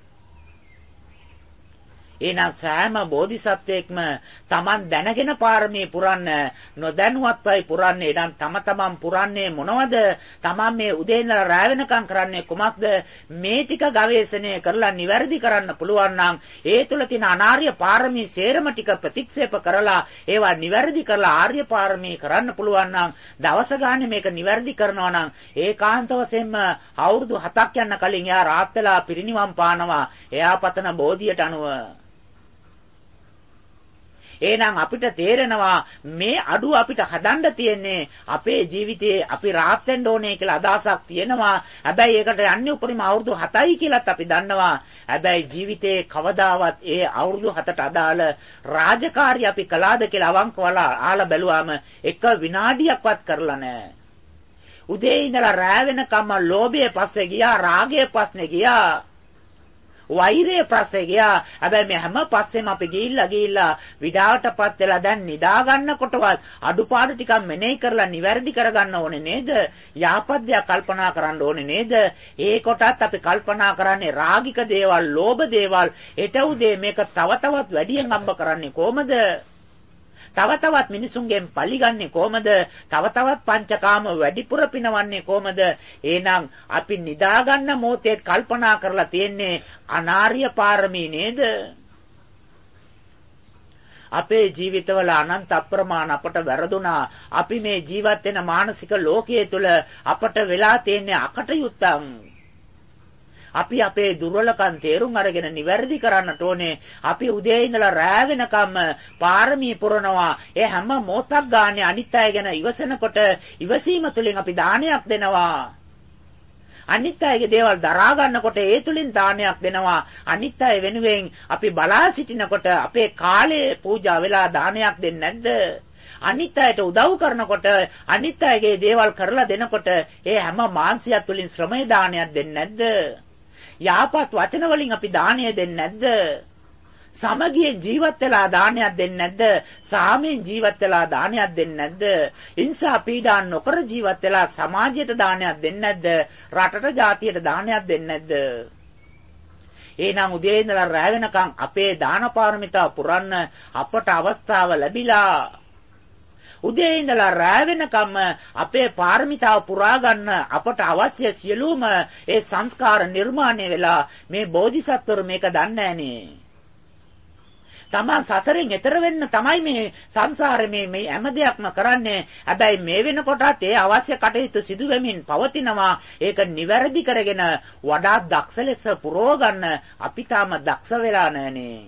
Speaker 1: එහෙනම් සෑම බෝධිසත්වයෙක්ම Taman දැනගෙන පාරමී පුරන්න, නොදැනුවත්වයි පුරන්නේ. එහෙනම් තම තමන් පුරන්නේ මොනවද? Taman මේ උදේ ඉඳලා රැ වෙනකම් කරන්නේ කුමක්ද? මේ ටික ගවේෂණය කරලා නිවැරදි කරන්න පුළුවන් නම් ඒ තුල තියෙන අනාර්ය පාරමී සේරම ටික ප්‍රතික්ෂේප කරලා ඒවා නිවැරදි කරලා ආර්ය පාරමී කරන්න පුළුවන් නම් දවස ගානේ මේක නිවැරදි කරනවා නම් ඒකාන්ත වශයෙන්ම අවුරුදු හතක් යන කලින් එයා රාත් වෙලා පිරිනිවන් පානවා. එයා පතන බෝධියට අනුව. එහෙනම් අපිට තේරෙනවා මේ අඩුව අපිට හදන්න තියෙන්නේ අපේ ජීවිතේ අපි රාහත් වෙන්න ඕනේ කියලා අදහසක් තියෙනවා. හැබැයි ඒකට යන්නේ උපරිම අවුරුදු හතයි කියලාත් අපි දන්නවා. හැබැයි ජීවිතේ කවදාවත් ඒ අවුරුදු හතට අදාළ රාජකාරිය අපි කළාද කියලා අවංකවල ආලා බැලුවාම එක විනාඩියක්වත් කරලා නැහැ. උදේ ඉඳලා රැ වෙනකම් ලෝභය පස්සේ ගියා, රාගය පස්සේ ගියා, වෛරය පස්සේ ගියා. හැබැයි මේ හැම පස්සෙම අපි ගිහිල්ලා ගිහිල්ලා විඩාවටපත් වෙලා දැන් නිදා ගන්නකොටවත් අඩුපාඩු ටිකක් මෙනෙහි කරලා නිවැරදි කරගන්න ඕනේ නේද? යහපත් දෙයක් කල්පනා කරන්න ඕනේ නේද? ඒ කොටත් අපි කල්පනා කරන්නේ රාගික දේවල්, ලෝභ දේවල්. හෙට උදේ මේක තව තවත් වැඩියෙන් අම්බ කරන්නේ කොහමද? තව තවත් මිනිසුන්ගෙන් පලිගන්නේ කොහමද? තව තවත් පංචකාම වැඩිපුර පිනවන්නේ කොහමද? එහෙනම් අපි නිදා ගන්න මොහොතේ කල්පනා කරලා තියෙන්නේ අනාර්ය පාරමී නේද? අපේ ජීවිතවල අනන්ත අප්‍රමාණ අපට වැරදුනා. අපි මේ ජීවත් වෙන මානසික ලෝකයේ තුල අපට වෙලා තියෙන්නේ අකටයුත්තක්. අපි අපේ දුර්වලකම් තේරුම් අරගෙන නිවැරදි කරන්නට ඕනේ. අපි උදේ ඉඳලා රැ වෙනකම් පාරමී පුරනවා. ඒ හැම මොහොතක් ගානේ අනිත් අය ගැන ඉවසනකොට ඉවසීම තුළින් අපි දානයක් දෙනවා. අනිත් අයගේ දේවල් දරා ගන්නකොට ඒ තුලින් දානයක් දෙනවා. අනිත් අය වෙනුවෙන් අපි බලා සිටිනකොට අපේ කාලය පූජා වෙලා දානයක් දෙන්නේ නැද්ද? අනිත් අයට උදව් කරනකොට අනිත් අයගේ දේවල් කරලා දෙනකොට ඒ හැම මාංශයක් තුලින් ශ්‍රමය දානයක් දෙන්නේ නැද්ද? යහපත් වචන වලින් අපි දානය දෙන්නේ නැද්ද? සමගියෙන් ජීවත් වෙලා දානයක් දෙන්නේ නැද්ද? සාමයෙන් ජීවත් වෙලා දානයක් දෙන්නේ නැද්ද? හිංසා පීඩා නොකර ජීවත් වෙලා සමාජයට දානයක් දෙන්නේ නැද්ද? රටට ජාතියට දානයක් දෙන්නේ නැද්ද? එහෙනම් උදේ ඉඳලා රැ වෙනකන් අපේ දාන පාරමිතා පුරන්න අපට අවස්ථාව ලැබිලා උදේ ඉඳලා රැ වෙනකම් අපේ පාරමිතාව පුරා ගන්න අපට අවශ්‍ය සියලුම ඒ සංස්කාර නිර්මාණය වෙලා මේ බෝධිසත්වරු මේක දන්නේ නැහනේ. තමන් සසරෙන් එතර වෙන්න තමයි මේ සංසාරේ මේ මේ හැම දෙයක්ම කරන්නේ. හැබැයි මේ වෙනකොටත් ඒ අවශ්‍ය කටයුතු සිදු වෙමින් පවතිනවා. ඒක නිවැරදි කරගෙන වඩා දක්ෂ ලෙස පුරව ගන්න අපි තාම දක්ෂ වෙලා නැහනේ.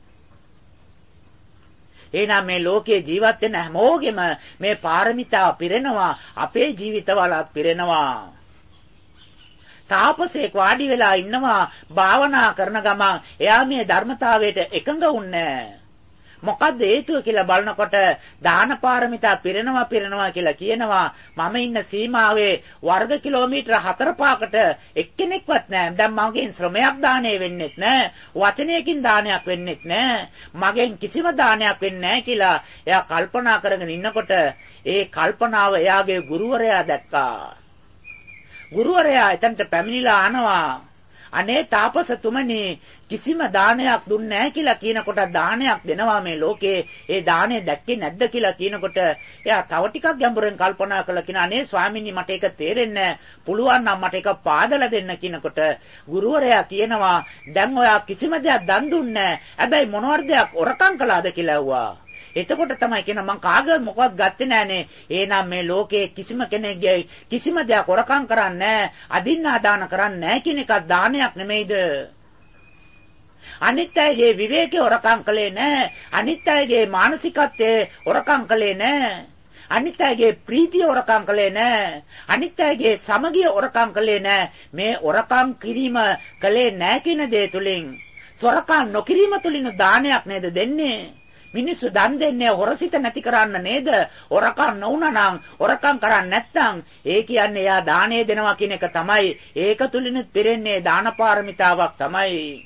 Speaker 1: එහෙනම් මේ ලෝකයේ ජීවත් වෙන හැමෝගෙම මේ පාරමිතාව පිරෙනවා. අපේ ජීවිතවලත් පිරෙනවා. තාපසේක වාඩි වෙලා ඉන්නවා භාවනා කරන ගමන් එයා මේ ධර්මතාවයට එකඟ වුන්නේ මොකද්ද හේතුව කියලා බලනකොට දාන පාරමිතා පිරෙනවා පිරෙනවා කියලා කියනවා. මම ඉන්න සීමාවේ වර්ග කිලෝමීටර හතර පහකට එක්කෙනෙක්වත් නැහැ. දැන් මගෙන් ශ්‍රමයක් දාණය වෙන්නෙත් නැහැ. වචනයකින් දානයක් වෙන්නෙත් නැහැ. මගෙන් කිසිම දානයක් වෙන්නේ නැහැ කියලා එයා කල්පනා කරගෙන ඉන්නකොට ඒ කල්පනාව එයාගේ ගුරුවරයා දැක්කා. ගුරුවරයා එතනට පැමිණිලා අහනවා අනේ තාපසතුමනි කිසිම දානයක් දුන්නේ නැහැ කියලා කියනකොට දානයක් දෙනවා මේ ලෝකේ. ඒ දාණය දැක්කේ නැද්ද කියලා කියනකොට එයා තව ටිකක් ගැඹුරෙන් කල්පනා කළා කියන අනේ ස්වාමීනි මට ඒක තේරෙන්නේ නැහැ. පුළුවන් නම් මට ඒක පාදලා දෙන්න කියනකොට ගුරුවරයා කියනවා දැන් ඔයා කිසිම දෙයක් දන් දුන්නේ නැහැ. හැබැයි මොනවද දෙයක් ඔරකම් කළාද කියලා ඇහුවා. එතකොට තමයි කියන මං කාගවත් මොකවත් ගත්තේ නෑනේ. එහෙනම් මේ ලෝකේ කිසිම කෙනෙක්ගේ කිසිම දෙයක් හොරකම් කරන්නේ නෑ, අදින්නා දාන කරන්නේ නෑ කියන එක දානයක් නෙමෙයිද? අනිත් අයගේ විවේකේ හොරකම් කළේ නෑ, අනිත් අයගේ මානසිකත්වයේ හොරකම් කළේ නෑ. අනිත් අයගේ ප්‍රීතිය හොරකම් කළේ නෑ, අනිත් අයගේ සමගිය හොරකම් කළේ නෑ. මේ හොරකම් කිරීම කළේ නෑ කියන දේ තුලින් සොරකම් නොකිරීම තුලින් දානයක් නේද දෙන්නේ? මිනිස්සු දන් දෙන්නේ හොරසිත නැති කරන්න නේද? හොරකම් නොවුනා නම් හොරකම් කරන්නේ නැත්නම් ඒ කියන්නේ එයා දාණය දෙනවා කියන එක තමයි. ඒක තුලිනුත් පිරෙන්නේ දාන පාරමිතාවක් තමයි.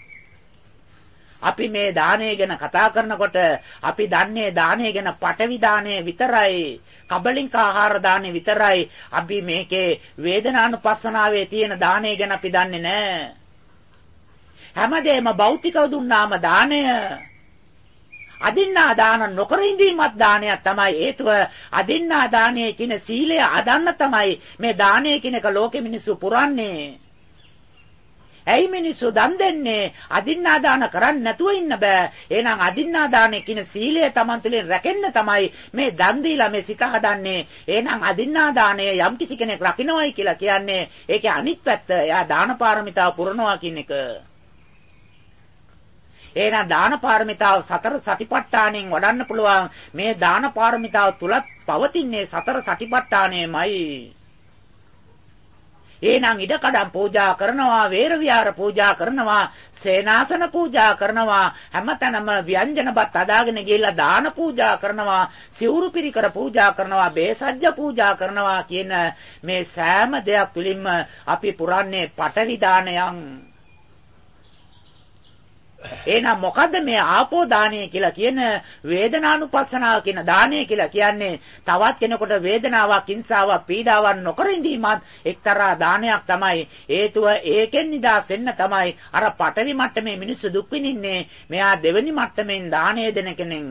Speaker 1: අපි මේ දාණය ගැන කතා කරනකොට අපි දන්නේ දාණය ගැන පටවි දාණය විතරයි, කබලින්ක ආහාර දාණය විතරයි. අපි මේකේ වේදනානුපස්සනාවේ තියෙන දාණය ගැන අපි දන්නේ නැහැ. හැමදේම භෞතිකව දුන්නාම දාණය, අදින්නා දාන නොකර ඉඳීමත් දානයක් තමයි. හේතුව අදින්නා දානයේ කියන සීලය අදන්න තමයි මේ දානය කියන එක ලෝකෙ මිනිස්සු පුරන්නේ. ඇයි මිනිස්සු දන් දෙන්නේ? අදින්නා දාන කරන්නේ නැතුව ඉන්න බෑ. එහෙනම් අදින්නා දානේ කියන සීලය Taman තුලින් රැකෙන්න තමයි මේ දන් දීලා මේ සිත හදන්නේ. එහෙනම් අදින්නා දානය යම් කිසි කෙනෙක් රකින්නයි කියලා කියන්නේ ඒකේ අනිත් පැත්ත. එයා දාන පාරමිතාව පුරනවා කියන එක. එහෙනම් දාන පාරමිතාව සතර සතිපට්ඨානෙන් වඩන්න පුළුවන්. මේ දාන පාරමිතාව තුලත් පවතින්නේ සතර සතිපට්ඨානෙමයි. එහෙනම් ඉඩකඩම් පූජා කරනවා, වේර විහාර පූජා කරනවා, සේනාසන පූජා කරනවා, හැමතැනම ව්‍යංජනපත් අදාගෙන ගිහිල්ලා දාන පූජා කරනවා, සිවුරු පිරිකර පූජා කරනවා, බේසජ්ජ පූජා කරනවා කියන මේ සෑම දෙයක් තුලින්ම අපි පුරන්නේ පඨවි දානයන්. එහෙනම් මොකද්ද මේ ආපෝ දානය කියලා කියන වේදනානුපස්සනාව කියන දානය කියලා කියන්නේ? තවත් කෙනෙකුට වේදනාවක්, හිංසාවක්, පීඩාවක් නොකර ඉඳීමත් එක්තරා දානයක් තමයි. හේතුව ඒකෙන් නිදහස් වෙන්න තමයි අර පඨවි මට්ටමේ මිනිස්සු දුක් විඳින්නේ. මෙයා දෙවෙනි මට්ටමෙන් දානය දෙන කෙනෙක්.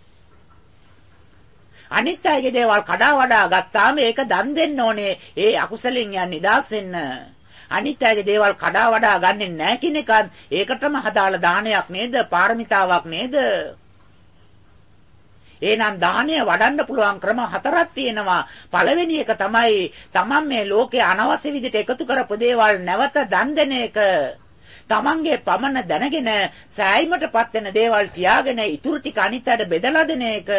Speaker 1: අනිත් අයගේ දේවල් කඩා වඩා ගත්තාම ඒක දන් දෙන්න ඕනේ. ඒ අකුසලෙන් යන් නිදහස් වෙන්න. අනිත් අයගේ දේවල් කඩා වඩා ගන්නෙ නැහැ කියන එකත් ඒකටම හදාලා දානයක් නේද? පාරමිතාවක් නේද? එහෙනම් දානය වඩන්න පුළුවන් ක්‍රම හතරක් තියෙනවා. පළවෙනි එක තමයි තමන් මේ ලෝකේ අනවශ්‍ය විදිහට එකතු කරපු දේවල් නැවත දන් දෙන එක. තමන්ගේ පමණ දැනගෙන සෑයීමටපත් වෙන දේවල් තියාගෙන ඉතුරු ටික අනිත් අයට බෙදලා දෙන එක.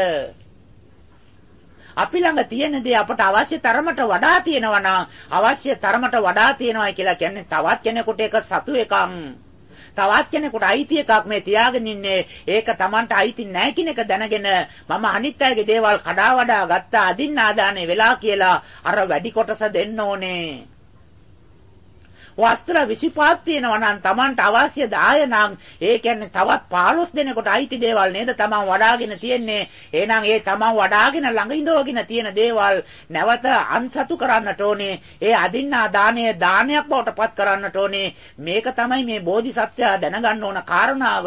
Speaker 1: අපි ළඟ තියෙන දේ අපට අවශ්‍ය තරමට වඩා තියෙනවා නම් අවශ්‍ය තරමට වඩා තියෙනවා කියලා කියන්නේ තවත් කෙනෙකුට ඒක සතු එකක්. තවත් කෙනෙකුට අයිති එකක් මේ තියාගෙන ඉන්නේ. ඒක Tamanට අයිති නැහැ කියන එක දැනගෙන මම අනිත් අයගේ දේවල් කඩා වඩා ගත්තා අදින්න ආදානේ වෙලා කියලා අර වැඩි කොටස දෙන්න ඕනේ. වස්ත්‍ර විසිපහක් තියෙනවා නම් Tamanට අවශ්‍ය දාය නම් ඒ කියන්නේ තවත් පහළොස් දෙනෙකුට අයිති දේවල් නේද Taman වඩාගෙන තියෙන්නේ. එහෙනම් ඒ Taman වඩාගෙන ළඟ ඉඳවගෙන තියෙන දේවල් නැවත අන්සතු කරන්නට ඕනේ. ඒ අදින්නා දාණය දානයක් බවට පත් කරන්නට ඕනේ. මේක තමයි මේ බෝධිසත්වයා දැනගන්න ඕන කාරණාව.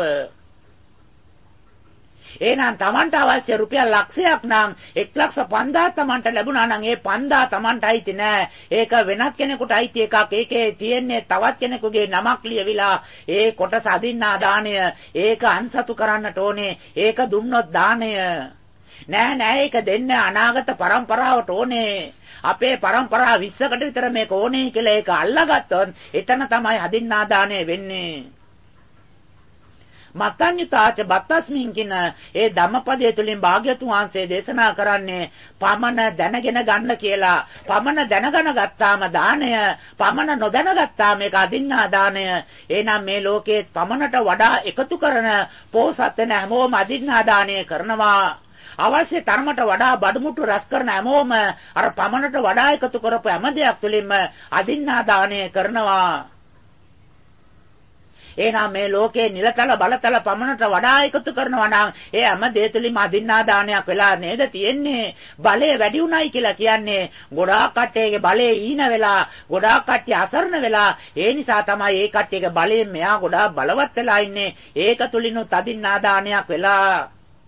Speaker 1: එහෙනම් Tamanට අවශ්‍ය රුපියල් ලක්ෂයක් නම් එක ලක්ෂ පන්දාහක් Tamanට ලැබුණා නම් ඒ පන්දාහ Tamanට අයිති නෑ. ඒක වෙනත් කෙනෙකුට අයිති එකක්. ඒකේ තියෙන්නේ තවත් කෙනෙකුගේ නමක් ලියවිලා ඒ කොටස අදින්නා දාණය. ඒක අන්සතු කරන්නට ඕනේ. ඒක දුන්නොත් දාණය. නෑ නෑ ඒක දෙන්න අනාගත පරම්පරාවට ඕනේ. අපේ පරම්පරාව විස්සකට විතර මේක ඕනේ කියලා ඒක අල්ලගත්තොත් එතන තමයි අදින්නා දාණය වෙන්නේ. මත්තඤ්ඤුතාච බත්තස්මින් කියන ඒ ධම්මපදයේ තුලින් භාග්‍යතුන් වහන්සේ දේශනා කරන්නේ පමණ දැනගෙන ගන්න කියලා. පමණ දැනගෙන ගත්තාම දාණය, පමණ නොදැනගත්තාම මේක අදින්නා දාණය. එහෙනම් මේ ලෝකයේ පමණට වඩා එකතු කරන පෝසත් වෙන හැමෝම අදින්නා දාණය කරනවා. අවශ්‍ය තරමට වඩා බඩමුට්ටු රැස් කරන හැමෝම අර පමණට වඩා එකතු කරපු හැම දෙයක් තුළින්ම අදින්නා දාණය කරනවා. එහෙනම් මේ ලෝකේ නිලතල බලතල පමණට වඩා එකතු කරනවා නම් ඒ හැම දේ තුළින්ම අදින්නා දානයක් වෙලා නේද තියෙන්නේ. බලය වැඩි උනායි කියලා කියන්නේ ගොඩාක් කට්ටියගේ බලය ඊන වෙලා, ගොඩාක් කට්ටිය අසරණ වෙලා. ඒ නිසා තමයි ඒ කට්ටියගේ බලයෙන් මෙයා ගොඩාක් බලවත් වෙලා ඉන්නේ. ඒක තුළිනුත් අදින්නා දානයක් වෙලා.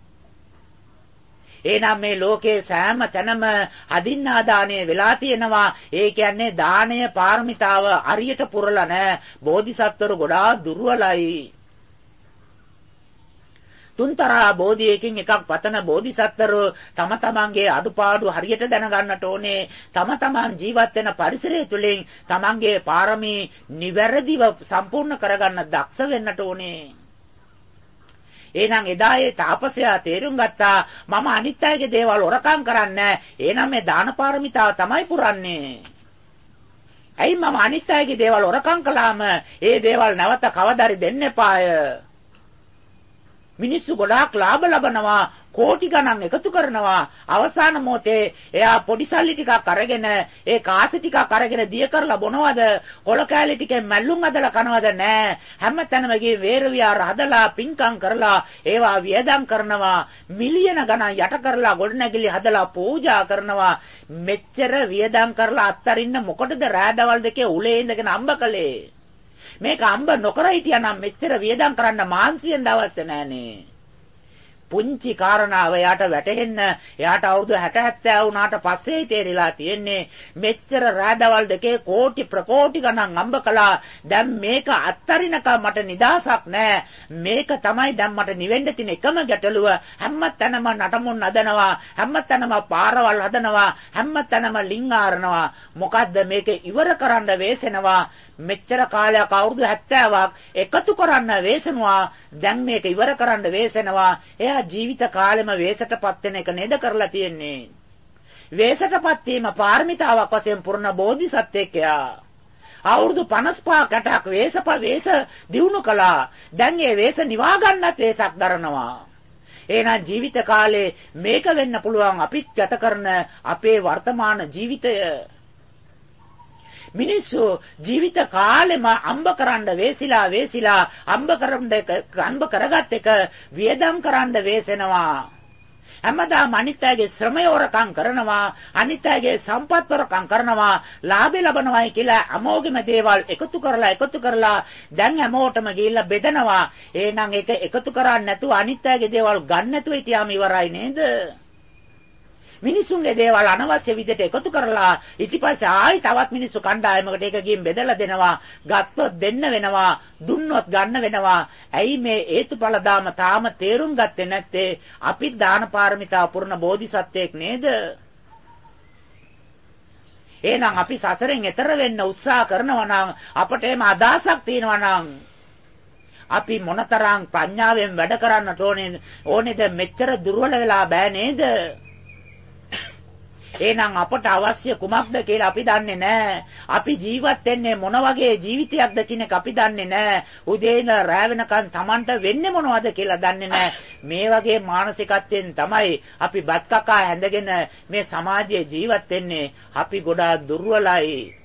Speaker 1: එහෙනම් මේ ලෝකේ සෑම තැනම අදින්නා දාණය වෙලා තියෙනවා. ඒ කියන්නේ දාණය පාරමිතාව අරියට පුරලා නැහැ. බෝධිසත්වරු ගොඩාක් දුර්වලයි. තුන්තරා බෝධියකින් එකක් පතන බෝධිසත්වරු තම තමන්ගේ අඩුපාඩු හරියට දැනගන්නට ඕනේ. තම තමන් ජීවත් වෙන පරිසරය තුළින් තමන්ගේ පාරමී නිවැරදිව සම්පූර්ණ කරගන්න දක්ෂ වෙන්නට ඕනේ. එහෙනම් එදා ඒ තාපසයා තේරුම් ගත්තා මම අනිත් අයගේ දේවල් හොරකම් කරන්නේ. එහෙනම් මේ දාන පාරමිතාව තමයි පුරන්නේ. ඇයි මම අනිත් අයගේ දේවල් හොරකම් කළාම ඒ දේවල් නැවත කවදාරි දෙන්න එපාය. මිනිස්සු ගොඩාක් ලාභ ලබනවා, කෝටි ගණන් එකතු කරනවා. අවසාන මොහොතේ එයා පොඩි සල්ලි ටිකක් අරගෙන ඒ කාසි ටිකක් අරගෙන දිය කරලා බොනවද? කොල කෑලි ටිකෙන් මැල්ලුම් අදලා කනවද? නෑ. හැමතැනම ගිහින් වේර විහාර හදලා පින්කම් කරලා ඒවා වියදම් කරනවා. මිලියන ගණන් යට කරලා ගොඩනැගිලි හදලා පූජා කරනවා. මෙච්චර වියදම් කරලා අත්තරින්න මොකටද රෑදවල් දෙකේ උලේ ඉඳගෙන අම්බ කළේ? මේක අම්බ නොකර හිටියානම් මෙච්චර වියදම් කරන්න මාන්සියෙන් දවස් නැහනේ. පුංචි කාරණාව එයාට වැටහෙන්න එයාට අවුරුදු හැට හැත්තෑ වුණාට පස්සේ තේරිලා තියෙන්නේ මෙච්චර රාදවල් දෙකේ කෝටි ප්‍රකෝටි ගණන් අම්බ කළා. දැන් මේක අත්තරිනකම් මට නිදාසක් නැහැ. මේක තමයි දැන් මට නිවෙන්න තියෙන එකම ගැටලුව. හැමතැනම නටමුන් හදනවා, හැමතැනම පාරවල් හදනවා, හැමතැනම ලිං ආරනවා. මොකද්ද මේක ඉවර කරන්න වෙසෙනවා. මෙච්චර කාලයක් අවුරුදු හැත්තෑවක් එකතු කරන්න වෙසෙනවා. දැන් මේක ඉවර කරන්න වෙසෙනවා. එයා ජීවිත කාලෙම වේසටපත් වෙන එක නේද කරලා තියෙන්නේ. වේසටපත් වීම පාරමිතාවක් වශයෙන් පුරන බෝධිසත්වෙක්යා අවුරුදු පනස් පහකටක් වේසප වේස දිනු කළා. දැන් ඒ වේස නිවා ගන්නත් වේසක් දරනවා. එහෙනම් ජීවිත කාලේ මේක වෙන්න පුළුවන් අපිත් ගත කරන අපේ වර්තමාන ජීවිතය. මිනිස්සු ජීවිත කාලෙම අම්බ කරන්න වේසිලා වේසිලා අම්බ කරන්න අම්බ කරගත් එක වියදම් කරන්න වේසෙනවා. හැමදාම අනිත් අයගේ ශ්‍රමය හොරකම් කරනවා, අනිත් අයගේ සම්පත් හොරකම් කරනවා, ලාභය ලබනවායි කියලා අමෝගෙම දේවල් එකතු කරලා එකතු කරලා දැන් හැමෝටම ගිහිල්ලා බෙදනවා. එහෙනම් ඒක එකතු කරන්නේ නැතුව අනිත් අයගේ දේවල් ගන්න නැතුව හිටියාම ඉවරයි නේද? මිනිසුන්ගේ දේවල් අනවශ්‍ය විදිහට එකතු කරලා ඊට පස්සේ ආයි තවත් මිනිස්සු කණ්ඩායමකට ඒක ගිහින් බෙදලා දෙනවා. ගත්තොත් දෙන්න වෙනවා, දුන්නොත් ගන්න වෙනවා. ඇයි මේ හේතුඵල දාම තාම තේරුම් ගත්තේ නැත්තේ? අපි දාන පාරමිතා පුරන බෝධිසත්වයෙක් නේද? එහෙනම් අපි සසරෙන් එතර වෙන්න උත්සාහ කරනවා නම් අපට එම අදහසක් තියෙනවා නම් අපි මොනතරම් ප්‍රඥාවෙන් වැඩ කරන්නට ඕනේ ඕනේද? මෙච්චර දුර්වල වෙලා බෑ නේද? එහෙනම් අපට අවශ්‍ය කුමක්ද කියලා අපි දන්නේ නැහැ. අපි ජීවත් වෙන්නේ මොන වගේ ජීවිතයක්ද කියන එක අපි දන්නේ නැහැ. උදේ ඉඳලා රැ වෙනකන් Tamanට වෙන්නේ මොනවද කියලා දන්නේ නැහැ. මේ වගේ මානසිකත්වයෙන් තමයි අපි බත් කකා හැඳගෙන මේ සමාජයේ ජීවත් වෙන්නේ. අපි ගොඩාක් දුර්වලයි.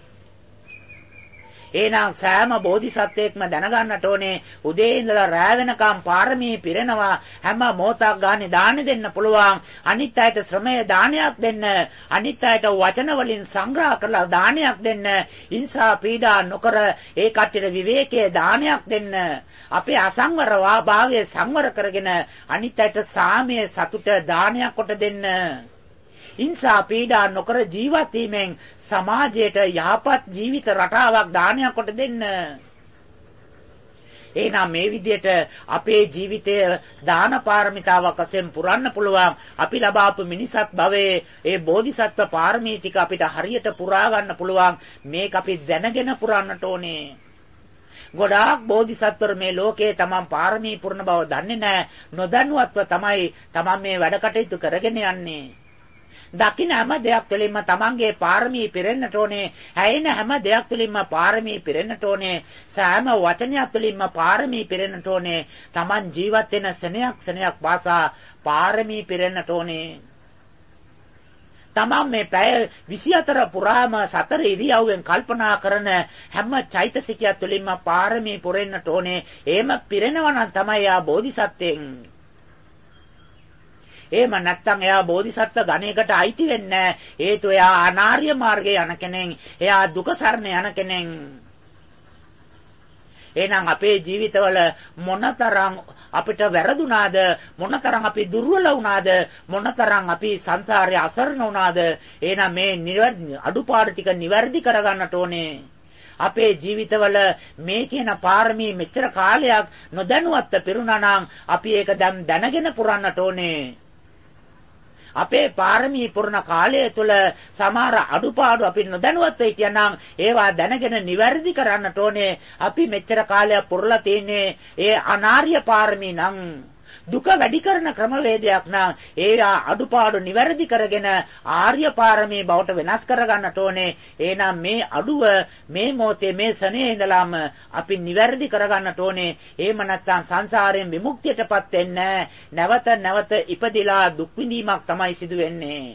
Speaker 1: එහෙනම් සෑම බෝධිසත්වයෙක්ම දැනගන්නට ඕනේ උදේ ඉඳලා රැ වෙනකම් පාරමී පිරෙනවා. හැම මොහොතක් ගානේ දාන දෙන්න පුළුවන්. අනිත් අයට ශ්‍රමය දානයක් දෙන්න, අනිත් අයට වචන වලින් සංග්‍රහ කරලා දානයක් දෙන්න, හිංසා පීඩා නොකර ඒ කට්ටියට විවේකයේ දානයක් දෙන්න. අපේ අසංවර භාවය සංවර කරගෙන අනිත් අයට සාමයේ සතුට දානයක් කොට දෙන්න. හිංසා පීඩා නොකර ජීවත් වීමෙන් සමාජයට යහපත් ජීවිත රටාවක් දානයක් කොට දෙන්න. එහෙනම් මේ විදිහට අපේ ජීවිතය දාන පාරමිතාවක් වශයෙන් පුරන්න පුළුවන්. අපි ලබාපු මිනිසත් භවයේ ඒ බෝධිසත්ව පාරමී ටික අපිට හරියට පුරා ගන්න පුළුවන්. මේක අපි දැනගෙන පුරන්නට ඕනේ. ගොඩාක් බෝධිසත්වරු මේ ලෝකේ තමන් පාරමී පුරන බව දන්නේ නැහැ. නොදැනුවත්ව තමයි තමන් මේ වැඩ කටයුතු කරගෙන යන්නේ. දකින්න හැම දෙයක් තුළින්ම තමන්ගේ පාරමී පිරෙන්නට ඕනේ. ඇයෙන හැම දෙයක් තුළින්ම පාරමී පිරෙන්නට ඕනේ. සෑම වචනයක් තුළින්ම පාරමී පිරෙන්නට ඕනේ. තමන් ජීවත් වෙන සෙනයක් සෙනයක් වාසා පාරමී පිරෙන්නට ඕනේ. තමන් මේ පැය විසිහතර පුරාම සතර ඉරියව්වෙන් කල්පනා කරන හැම චෛතසිකයක් තුළින්ම පාරමී පුරෙන්නට ඕනේ. එහෙම පිරෙනවා නම් තමයි ආ බෝධිසත්වයෙන්. එහෙම නැත්නම් එයා බෝධිසත්ව ගණයකට අයිති වෙන්නේ නැහැ. හේතුව එයා අනාර්ය මාර්ගයේ යන කෙනෙක්. එයා දුක සරණ යන කෙනෙක්. එහෙනම් අපේ ජීවිතවල මොනතරම් අපිට වැරදුනාද, මොනතරම් අපි දුර්වල වුණාද, මොනතරම් අපි සංසාරයේ අසරණ වුණාද. එහෙනම් මේ අඩුපාඩු ටික නිවැරදි කරගන්නට ඕනේ. අපේ ජීවිතවල මේ කියන පාරමී මෙච්චර කාලයක් නොදැනුවත්ව පිරුණා නම් අපි ඒක දැන් දැනගෙන පුරන්නට ඕනේ. අපේ පාරමී පුරන කාලය තුළ සමහර අඩුපාඩු අපි නොදැනුවත්ව හිටියනම් ඒවා දැනගෙන නිවැරදි කරන්නට ඕනේ. අපි මෙච්චර කාලයක් පුරලා තින්නේ ඒ අනාර්ය පාරමී නම් දුක වැඩි කරන ක්‍රමවේදයක් නම් ඒ අඩුපාඩු නිවැරදි කරගෙන ආර්ය පාරමී බවට වෙනස් කරගන්නට ඕනේ. එහෙනම් මේ අඩුව මේ මොහොතේ මේ සනේ ඉඳලාම අපි නිවැරදි කරගන්නට ඕනේ. එහෙම නැත්නම් සංසාරයෙන් විමුක්තියටපත් වෙන්නේ නැවත නැවත ඉපදිලා දුක් විඳීමක් තමයි සිදු වෙන්නේ.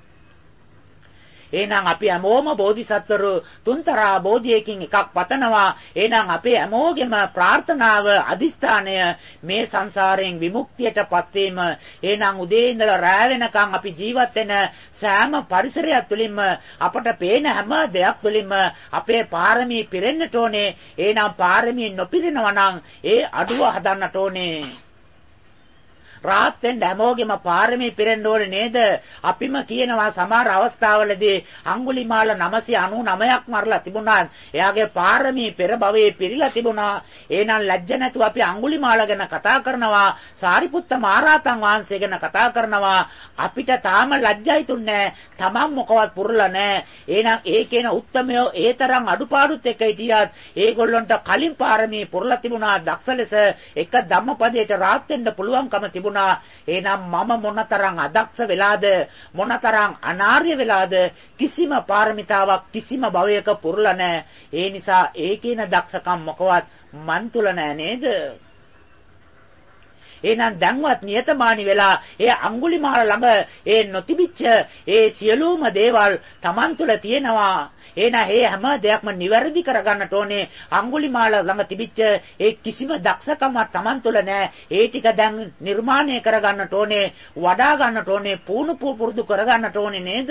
Speaker 1: එහෙනම් අපි හැමෝම බෝධිසත්වරු තුන්තරා බෝධියකින් එකක් පතනවා. එහෙනම් අපේ හැමෝගෙම ප්‍රාර්ථනාව අදිස්ථානය මේ සංසාරයෙන් විමුක්තියටපත් වීම. එහෙනම් උදේ ඉඳලා රැ වෙනකන් අපි ජීවත් වෙන සෑම පරිසරයක් තුළින්ම අපට පේන හැම දෙයක් තුළින්ම අපේ පාරමී පිරෙන්නට ඕනේ. එහෙනම් පාරමී නොපිරෙනවා නම් ඒ අඩුව හදන්නට ඕනේ. රාත් වෙන්න හැමෝගෙම පාරමී පිරෙන්න ඕනේ නේද? අපිම කියනවා සමහර අවස්ථාවලදී අඟුලිමාල නවසිය අනූනවයක් මරලා තිබුණා. එයාගේ පාරමී පෙර භවයේ පිරීලා තිබුණා. එහෙනම් ලැජ්ජ නැතුව අපි අඟුලිමාල ගැන කතා කරනවා, සාරිපුත්ත මහරහතන් වහන්සේ ගැන කතා කරනවා. අපිට තාම ලැජ්ජයි තුන්නේ. තමන් මොකවත් පුරලා නැහැ. එහෙනම් ඒ කියන උත්තමයෝ ඒ තරම් අඩුපාඩුත් එක්ක හිටියත් ඒගොල්ලන්ට කලින් පාරමී පුරලා තිබුණා. දක්ෂ ලෙස එක ධම්මපදයට රාත් වෙන්න පුළුවන්කම තිබුණා. එහෙනම් මම මොනතරම් අදක්ෂ වෙලාද, මොනතරම් අනාර්ය වෙලාද, කිසිම පාරමිතාවක් කිසිම භවයක පුරලා නැහැ. ඒ නිසා ඒ කියන දක්ෂකම් මොකවත් මන් තුල නැහැ නේද? එහෙනම් දැන්වත් නියතමානී වෙලා ඒ අඟුලිමාල ළඟ ඒ නොතිබිච්ච ඒ සියලුම දේවල් Taman තුල තියෙනවා. එහෙනම් මේ හැම දෙයක්ම නිවැරදි කරගන්නට ඕනේ. අඟුලිමාල ළඟ තිබිච්ච ඒ කිසිම දක්ෂකමක් Taman තුල නැහැ. ඒ ටික දැන් නිර්මාණය කරගන්නට ඕනේ, වඩා ගන්නට ඕනේ, පුහුණු පුරුදු කරගන්නට ඕනේ නේද?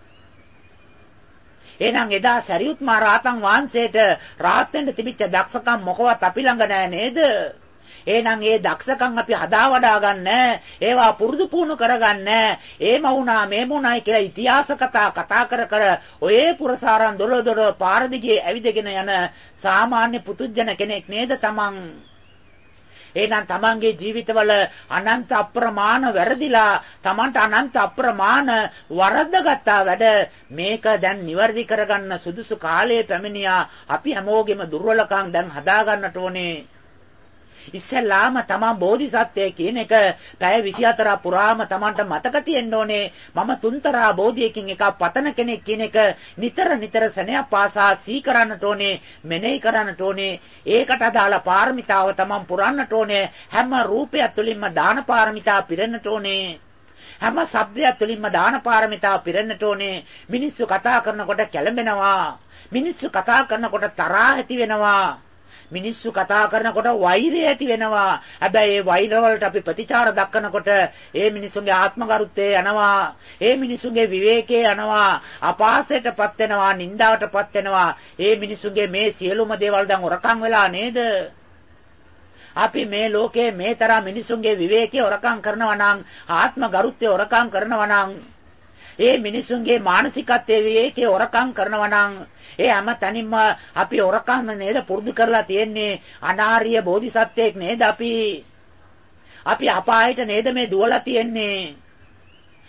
Speaker 1: එහෙනම් එදා සරියුත් මහ රහතන් වහන්සේට රාහත් වෙන්න තිබිච්ච දක්ෂකම් මොකවත් අපි ළඟ නැහැ නේද? එහෙනම් ඒ දක්ෂකම් අපි හදා වඩා ගන්න, ඒවා පුරුදු පුහුණු කරගන්න. ඒම වුණා මේම වුණායි කියලා ඉතිහාස කතා කතා කර කර ඔය පුරසාරන් දොළ දොළ පාර දිගේ ඇවිදගෙන යන සාමාන්‍ය පුතුජන කෙනෙක් නේද තමන්? එහෙනම් තමන්ගේ ජීවිතවල අනන්ත අප්‍රමාණ වැරදිලා තමන්ට අනන්ත අප්‍රමාණ වරද්දගත්තා වැඩ මේක දැන් නිවැරදි කරගන්න සුදුසු කාලයේ පැමිණියා. අපි හැමෝගෙම දුර්වලකම් දැන් හදා ගන්නට ඕනේ. ඉස්සෙල්ලාම තමන් බෝධිසත්වයේ කියන එක පැය විසිහතර පුරාම තමන්ට මතක තියෙන්න ඕනේ. මම තුන්තරා බෝධියකින් එකක් පතන කෙනෙක් කියන එක නිතර නිතර සෙනෙහක් පාසා සී කරන්නට ඕනේ, මෙනෙහි කරන්නට ඕනේ. ඒකට අදාළ පාරමිතාව තමන් පුරන්නට ඕනේ. හැම රූපයක් තුළින්ම දාන පාරමිතාව පිරෙන්නට ඕනේ. හැම ශබ්දයක් තුළින්ම දාන පාරමිතාව පිරෙන්නට ඕනේ. මිනිස්සු කතා කරනකොට කැළඹෙනවා. මිනිස්සු කතා කරනකොට තරහ ඇති වෙනවා. මිනිස්සු කතා කරනකොට වෛරය ඇති වෙනවා. හැබැයි ඒ වෛර වලට අපි ප්‍රතිචාර දක්වනකොට ඒ මිනිසුන්ගේ ආත්මගරුත්වය යනවා. ඒ මිනිසුන්ගේ විවේකයේ යනවා. අපහාසයටපත් වෙනවා, නින්දාවටපත් වෙනවා. ඒ මිනිසුන්ගේ මේ සියලුම දේවල් දැන් හොරකම් වෙලා නේද? අපි මේ ලෝකයේ මේ තරම් මිනිසුන්ගේ විවේකයේ හොරකම් කරනවා නම්, ආත්මගරුත්වය හොරකම් කරනවා නම්, ඒ මිනිසුන්ගේ මානසිකත්වයේ විවේකයේ හොරකම් කරනවා නම්, ඒ හැම තැනින්ම අපි හොරකම් නේද පුරුදු කරලා තියෙන්නේ? අනාර්ය බෝධිසත්වයෙක් නේද අපි? අපි අපායට නේද මේ දුවලා තියෙන්නේ?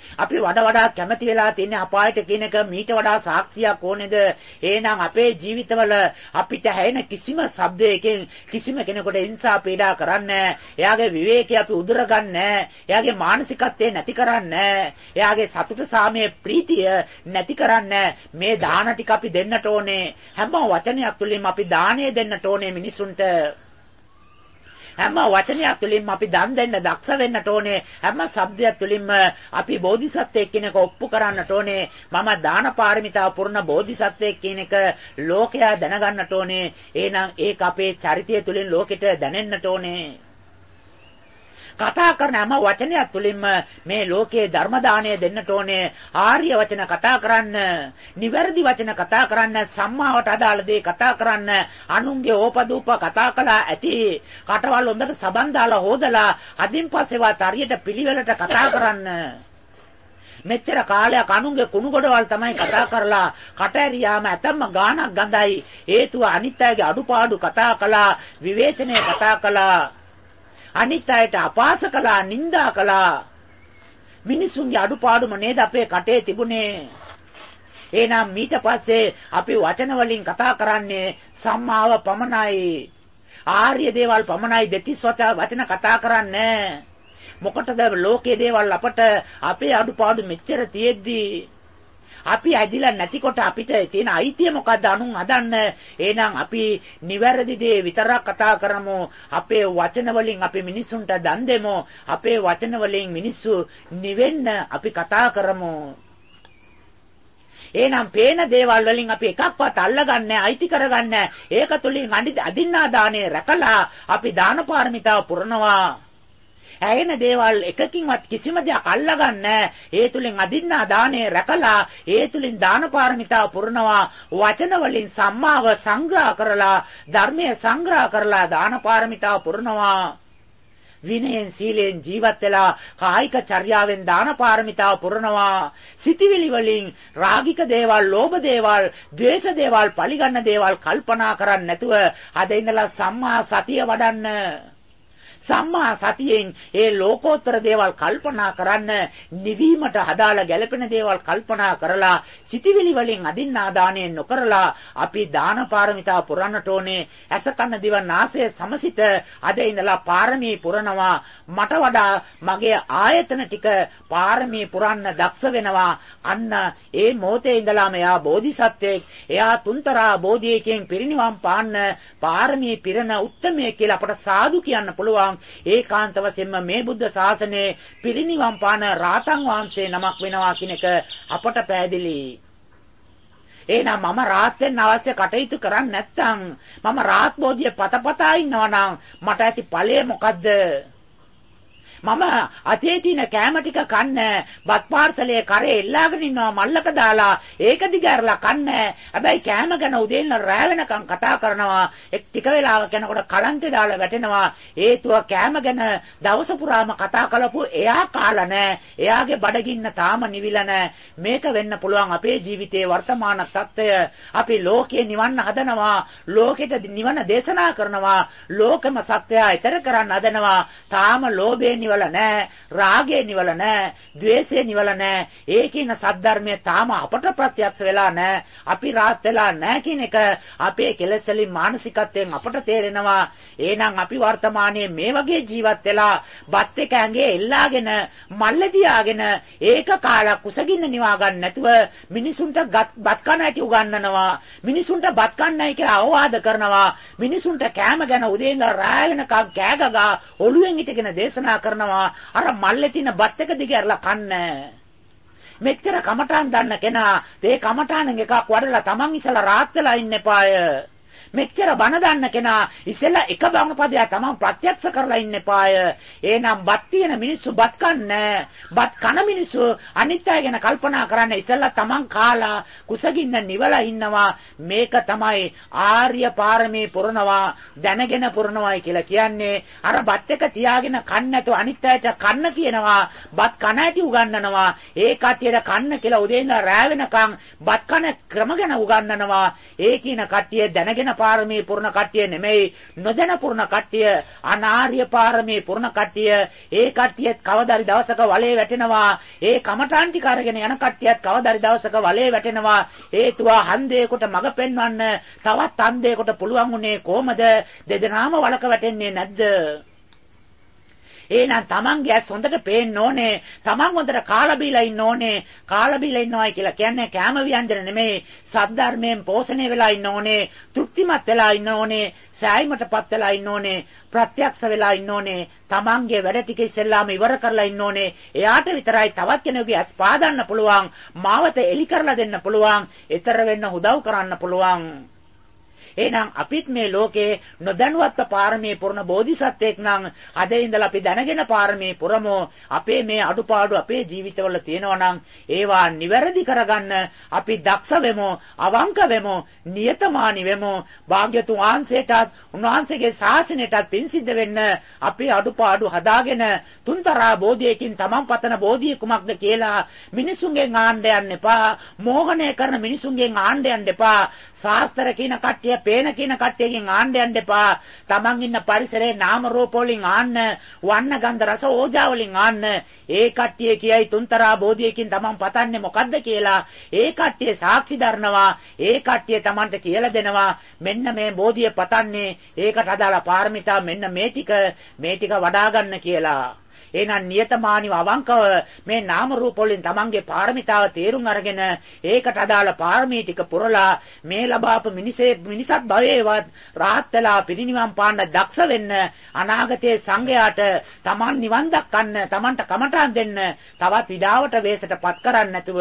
Speaker 1: අපි වඩා වඩා කැමති වෙලා තියෙන අපායට කියන එක මීට වඩා සාක්ෂියක් ඕනේද? එහෙනම් අපේ ජීවිතවල අපිට හැෙන කිසිම શબ્දයකින් කිසිම කෙනෙකුට හිංසා පීඩා කරන්නේ, එයාගේ විවේකී අපි උදුරගන්නේ, එයාගේ මානසිකත්වය නැති කරන්නේ, එයාගේ සතුට සාමයේ ප්‍රීතිය නැති කරන්නේ. මේ දාන ටික අපි දෙන්නට ඕනේ. හැම වචනයක් තුළින්ම අපි දාණය දෙන්නට ඕනේ මිනිසුන්ට. හැම වචනයක් තුළින්ම අපි දන් දෙන්න දක්ෂ වෙන්නට ඕනේ. හැම શબ્දයක් තුළින්ම අපි බෝධිසත්වයෙක් කියන එක ඔප්පු කරන්නට ඕනේ. මම දාන පාරමිතාව පුරන බෝධිසත්වයෙක් කියන එක ලෝකයා දැනගන්නට ඕනේ. එහෙනම් ඒක අපේ චරිතය තුළින් ලෝකෙට දැනෙන්නට ඕනේ. කතා කරන හැම වචනයක් තුළින්ම මේ ලෝකයේ ධර්ම දාණය දෙන්නට ඕනේ. ආර්ය වචන කතා කරන්න, නිවැරදි වචන කතා කරන්න, සම්මාවට අදාළ දේ කතා කරන්න, අනුන්ගේ ඕපදූප කතා කළා ඇති කටවල් හොඳට සබන් දාලා හොදලා අදින් පස්සේවත් හරියට පිළිවෙලට කතා කරන්න. මෙච්චර කාලයක් අනුන්ගේ කුණු ගොඩවල් තමයි කතා කරලා කට ඇරියාම ඇතම්ම ගානක් ගඳයි. හේතුව අනිත් අයගේ අඩුපාඩු කතා කළා, විවේචනය කතා කළා, අනිත් අයට අපහාස කළා, නිඳා කළා. මිනිසුන්ගේ අඩුපාඩුම නේද අපේ කටේ තිබුණේ. එහෙනම් ඊට පස්සේ අපි වචන වලින් කතා කරන්නේ සම්මාව පමණයි. ආර්ය දේවල් පමණයි. දෙතිස් වචන කතා කරන්නේ. මොකටද ලෝකයේ දේවල් අපට අපේ අඩුපාඩු මෙච්චර තියෙද්දි අපි ඇදිලා නැතිකොට අපිට තියෙන අයිතිය මොකද්ද අනුන් හදන්න? එහෙනම් අපි නිවැරදි දේ විතරක් කතා කරමු. අපේ වචන වලින් අපි මිනිසුන්ට දන් දෙමු. අපේ වචන වලින් මිනිස්සු නිවෙන්න අපි කතා කරමු. එහෙනම් පේන දේවල් වලින් අපි එකක්වත් අල්ලගන්නේ අයිති කරගන්නේ. ඒක තුලින් අදින්නා දාණය රැකලා අපි දාන පාරමිතාව පුරනවා. ඇයෙන දේවල් එකකින්වත් කිසිම දෙයක් අල්ලගන්නේ. ඒ තුලින් අදින්නා දාණය රැකලා ඒ තුලින් දාන පාරමිතාව පුරනවා. වචන වලින් සම්මාව සංග්‍රහ කරලා ධර්මයේ සංග්‍රහ කරලා දාන පාරමිතාව පුරනවා. විනයෙන් සීලෙන් ජීවත් වෙලා කායික චර්යාවෙන් දාන පාරමිතාව පුරනවා. සිතිවිලි වලින් රාගික දේවල්, ලෝභ දේවල්, ද්වේෂ දේවල්, පරිගන්න දේවල් කල්පනා කරන්නේ නැතුව අද ඉඳලා සම්මා සතිය වඩන්න. සම්මා සතියෙන් ඒ ලෝකෝත්තර දේවල් කල්පනා කරන්න, නිවීමට අදාළ ගැළපෙන දේවල් කල්පනා කරලා සිටිවිලි වලින් අදින්නා දාණය නොකරලා අපි දාන පාරමිතාව පුරන්නට ඕනේ. ඇස කන දිව නාසය සමසිත අද ඉඳලා පාරමී පුරනවා. මට වඩා මගේ ආයතන ටික පාරමී පුරන්න දක්ෂ වෙනවා. අන්න ඒ මොහොතේ ඉඳලාම එයා බෝධිසත්වයෙක්, එයා තුන්තරා බෝධියකින් පිරිනිවන් පාන්න පාරමී පිරන උත්තමයෙක් කියලා අපට සාදු කියන්න පුළුවන්. ඒකාන්ත වශයෙන්ම මේ බුද්ධ ශාසනයේ පිරිනිවන් පාන රාතන් වහන්සේ නමක් වෙනවා කියන එක අපට පැහැදිලි. එහෙනම් මම රාත් වෙන්න අවශ්‍ය කටයුතු කරන්නේ නැත්නම්, මම රාත් බෝධිය පතපතා ඉන්නවා නම් මට ඇති ඵලය මොකද්ද? මම අතේ තියෙන කැම ටික කන්නේ, බත් පාර්සලයේ කරේ එල්ලාගෙන ඉන්නවා මල්ලක දාලා, ඒක දිගහැරලා කන්නේ. හැබැයි කැම ගැන උදේ ඉඳන් රැ වෙනකන් කතා කරනවා. එක් ටික වෙලාවක් යනකොට කලන්තේ දාලා වැටෙනවා. හේතුව කැම ගැන දවස පුරාම කතා කරපු එයා කාලා නැහැ. එයාගේ බඩගින්න තාම නිවිලා නැහැ. මේක වෙන්න පුළුවන් අපේ ජීවිතයේ වර්තමාන තත්ත්වය. අපි ලෝකේ නිවන්න හදනවා. ලෝකෙට නිවන දේශනා කරනවා. ලෝකම සත්‍යය ඊතර කරන්න හදනවා. තාම ලෝභේ නිවල නැහැ, රාගේ නිවල නැහැ, ද්වේෂේ නිවල නැහැ. ඒ කියන සද්ධර්මය තාම අපට ප්‍රත්‍යක්ෂ වෙලා නැහැ. අපි රාත් වෙලා නැහැ කියන එක අපේ කෙලෙස් වලින් මානසිකත්වයෙන් අපට තේරෙනවා. එහෙනම් අපි වර්තමානයේ මේ වගේ ජීවත් වෙලා බත් එක ඇඟේ එල්ලාගෙන මල්ල දියාගෙන ඒක කාලා කුසගින්න නිවා ගන්න නැතුව මිනිසුන්ට බත් කන ඇටි උගන්වනවා. මිනිසුන්ට බත් කන්නයි කියලා අවවාද කරනවා. මිනිසුන්ට කෑම ගැන උදේ ඉඳලා රාය වෙනකම් කෑ ගගා ඔළුවෙන් හිටගෙන දේශනා කරනවා. අර මල්ලේ තියෙන බත් එක දිගහැරලා කන්නේ. මෙච්චර කමඨාන් දන්න කෙනා ඒ කමඨානෙන් එකක් වඩලා Taman ඉස්සලා රාත් වෙලා ඉන්න එපාය. මෙච්චර බණ දන්න කෙනා ඉස්සෙල්ලා එක බණ පදයක් Taman ප්‍රත්‍යක්ෂ කරලා ඉන්න එපාය. එහෙනම් බත් තියෙන මිනිස්සු බත් කන්නේ. බත් කන මිනිස්සු අනිත් අය ගැන කල්පනා කරන්නේ ඉස්සෙල්ලා Taman කාලා කුසගින්න නිවලා ඉන්නවා. මේක තමයි ආර්ය පාරමී පුරනවා, දැනගෙන පුරනවායි කියලා කියන්නේ. අර බත් එක තියාගෙන කන්න නැතුව අනිත් අයට කන්න කියනවා. බත් කන ඇටි උගන්වනවා. ඒ කට්ටියට කන්න කියලා උදේ ඉඳලා රැ වෙනකන් බත් කන ක්‍රම ගැන උගන්වනවා. ඒ කියන කට්ටිය දැනගෙන දැනගෙන පාරමී පුරණ කට්ටිය නෙමෙයි. නොදැන පුරණ කට්ටිය, අනාර්ය පාරමී පුරණ කට්ටිය. ඒ කට්ටියත් කවදාරි දවසක වලේ වැටෙනවා. ඒ කමඨාන් ටික අරගෙන යන කට්ටියත් කවදාරි දවසක වලේ වැටෙනවා. හේතුව හන්දේකට මඟ පෙන්වන්න තවත් හන්දේකට පුළුවන් උනේ කොහමද? දෙදෙනාම වලක වැටෙන්නේ නැද්ද? එහෙනම් තමන්ගේ ඇස් හොඳට පේන්න ඕනේ. තමන් හොඳට කාලා බීලා ඉන්න ඕනේ. කාලා බීලා ඉන්නවයි කියලා කියන්නේ කැම ව්‍යංජන නෙමෙයි. සද්ධර්මයෙන් පෝෂණය වෙලා ඉන්න ඕනේ. තෘප්තිමත් වෙලා ඉන්න ඕනේ. සෑයීමටපත් වෙලා ඉන්න ඕනේ. ප්‍රත්‍යක්ෂ වෙලා ඉන්න ඕනේ. තමන්ගේ වැඩ ටික ඉස්සෙල්ලාම ඉවර කරලා ඉන්න ඕනේ. එයාට විතරයි තවත් කෙනෙකුගේ ඇස් පාදන්න පුළුවන්. මාවත එලි කරලා දෙන්න පුළුවන්. ඊතර වෙන්න උදව් කරන්න පුළුවන්. එහෙනම් අපිත් මේ ලෝකේ නොදැනුවත්ව පාරමී පුරන බෝධිසත්වෙක් නම් අද ඉඳලා අපි දැනගෙන පාරමී පුරමු. අපේ මේ අඩුපාඩු අපේ ජීවිතවල තියෙනවා නම් ඒවා නිවැරදි කරගන්න අපි දක්ෂ වෙමු, අවංක වෙමු, නියතමානී වෙමු. භාග්‍යතුන් වහන්සේටත් උන්වහන්සේගේ ශාසනයටත් පින් සිද්ධ වෙන්න අපි අඩුපාඩු හදාගෙන තුන්තරා බෝධියකින් තමන් පතන බෝධිය කුමක්ද කියලා මිනිසුන්ගෙන් ආණ්ඩ යන්න එපා. මෝහණය කරන මිනිසුන්ගෙන් ආණ්ඩ යන්න එපා. ශාස්ත්‍ර කියන කට්ටිය පේන කියන කට්ටියකින් ආන්න යන්න එපා. තමන් ඉන්න පරිසරේ නාම රූප වලින් ආන්න, වර්ණ ගන්ධ රස ඕජා වලින් ආන්න. ඒ කට්ටිය කියයි තුන්තරා බෝධියකින් තමන් පතන්නේ මොකද්ද කියලා. ඒ කට්ටිය සාක්ෂි දරනවා. ඒ කට්ටිය තමන්ට කියලා දෙනවා. මෙන්න මේ බෝධිය පතන්නේ. ඒකට අදාළ පාරමිතා මෙන්න මේ ටික මේ ටික වඩා ගන්න කියලා. එහෙනම් නියතමානීව අවංකව මේ නාම රූප වලින් තමන්ගේ පාරමිතාව තේරුම් අරගෙන ඒකට අදාළ පාරමී ටික පුරලා මේ ලබාපු මිනිසේ මිනිසත් භවයේවත් රාහත් වෙලා පිරිනිවන් පාන්න දක්ෂ වෙන්න අනාගතයේ සංඝයාට තමන් නිවන් දක්වන්න තමන්ට කමටහන් දෙන්න තවත් විඩාවට වේසටපත් කරන්නේ නැතුව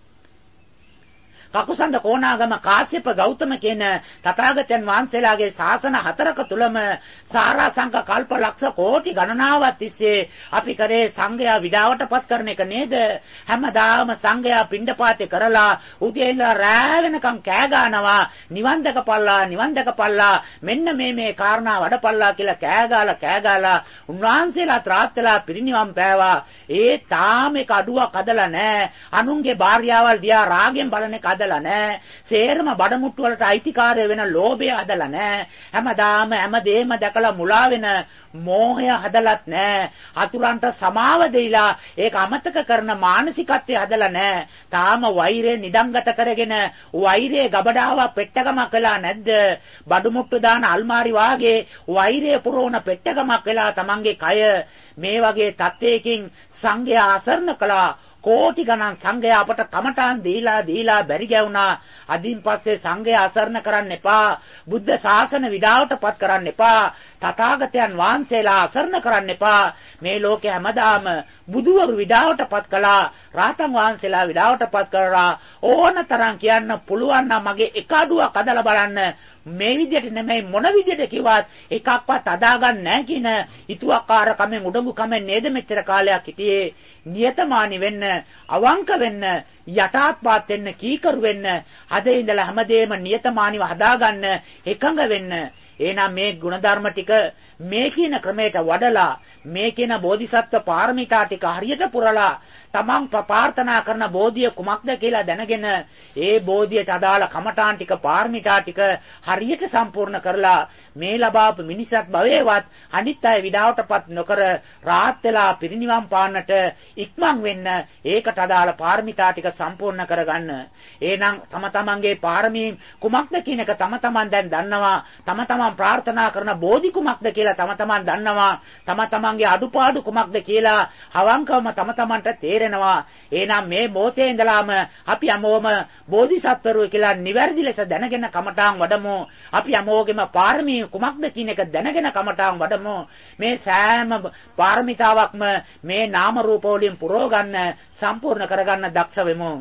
Speaker 1: කකුසඳ කොණාගම කාශ්‍යප ගෞතම කියන තථාගතයන් වහන්සේලාගේ ශාසන හතරක තුලම සාරාංශක කල්ප ලක්ෂ කෝටි ගණනාවක් තිස්සේ අපි කරේ සංඝයා විඩාවටපත් කරන එක නේද? හැමදාම සංඝයා පිණ්ඩපාතේ කරලා උදේ ඉඳලා රෑ වෙනකම් කෑ ගන්නවා. නිවන් දකපල්ලා නිවන් දකපල්ලා මෙන්න මේ මේ කාරණා වඩපල්ලා කියලා කෑ ගාලා කෑ ගාලා උන්වහන්සේලා ත්‍රාත් වෙලා පිරිනිවන් පෑවා. ඒ තාම එක අඩුවක් අදලා නැහැ. අනුන්ගේ භාර්යාවල් දිහා රාගෙන් බලන එක අදලා නැහැ. සේරම බඩමුට්ටු වලට අයිතිකාරය වෙන ලෝභය හදලා නැහැ. හැමදාම හැමදේම දැකලා මුලා වෙන මෝහය හදලත් නැහැ. අතුරන්ට සමාව දෙයිලා ඒක අමතක කරන මානසිකත්වය හදලා නැහැ. තාම වෛරය නිදංගත කරගෙන වෛරයේ ගබඩාව පෙට්ටගමක් වෙලා නැද්ද? බඩමුට්ටු දාන අල්මාරි වාගේ වෛරය පුරවන පෙට්ටගමක් වෙලා තමන්ගේ කය මේ වගේ තත්වයකින් සංඝයා අසරණ කළා. කෝටි ගණන් සංඝයා අපට කමඨාන් දීලා දීලා බැරි ගැවුනා. අදින් පස්සේ සංඝයා අසරණ කරන්න එපා. බුද්ධ ශාසන විඩාවටපත් කරන්න එපා. තථාගතයන් වහන්සේලා අසරණ කරන්න එපා. මේ ලෝකේ හැමදාම බුදුවරු විඩාවටපත් කළා. රාතන් වහන්සේලා විඩාවටපත් කරලා ඕනතරම් කියන්න පුළුවන් නම් මගේ එක අඩුවක් අදලා බලන්න. මේ විදිහට නෙමෙයි මොන විදිහට කිව්වත් එකක්වත් අදාගන්න නැහැ කියන ඊතුවක්කාර කමෙන් උඩඟු කමෙන් නේද මෙච්චර කාලයක් හිටියේ. නියතමානී වෙන්න, අවංක වෙන්න, යටාත්පාත් වෙන්න, කීකරු වෙන්න, අද ඉඳලා හැමදේම නියතමානීව හදාගන්න, එකඟ වෙන්න. එහෙනම් මේ ಗುಣධර්ම ටික මේ කියන ක්‍රමයට වඩලා මේ කියන බෝධිසත්ව පාරමිතා ටික හරියට පුරලා තමන් ප්‍රාර්ථනා කරන බෝධිය කුමක්ද කියලා දැනගෙන ඒ බෝධියට අදාළ කමඨාන් ටික පාරමිතා ටික හරියට සම්පූර්ණ කරලා මේ ලබාපු මිනිසත් භවයේවත් අනිත් අය විඩාවටපත් නොකර රාහත් වෙලා පිරිනිවන් පාන්නට ඉක්මන් වෙන්න ඒකට අදාළ පාරමිතා ටික සම්පූර්ණ කරගන්න. එහෙනම් තම තමන්ගේ පාරමී කුමක්ද කියන එක තම තමන් දැන් දන්නවා. තම තමන් ප්‍රාර්ථනා කරන බෝධි කුමක්ද කියලා තම තමන් දන්නවා. තම තමන්ගේ අඩුපාඩු කුමක්ද කියලා අවංකවම තම තමන්ට තේරෙනවා. එහෙනම් මේ මොහොතේ ඉඳලාම අපි හැමෝම බෝධිසත්වරු කියලා නිවැරදි ලෙස දැනගෙන කමඨාන් වඩමු. අපි හැමෝගෙම පාරමී කුමක්ද කියන එක දැනගෙන කමඨාන් වඩමු. මේ සෑම පාරමිතාවක්ම මේ නාම රූප වලින් පුරව ගන්න සම්පූර්ණ කරගන්න දක්ෂ වෙමු.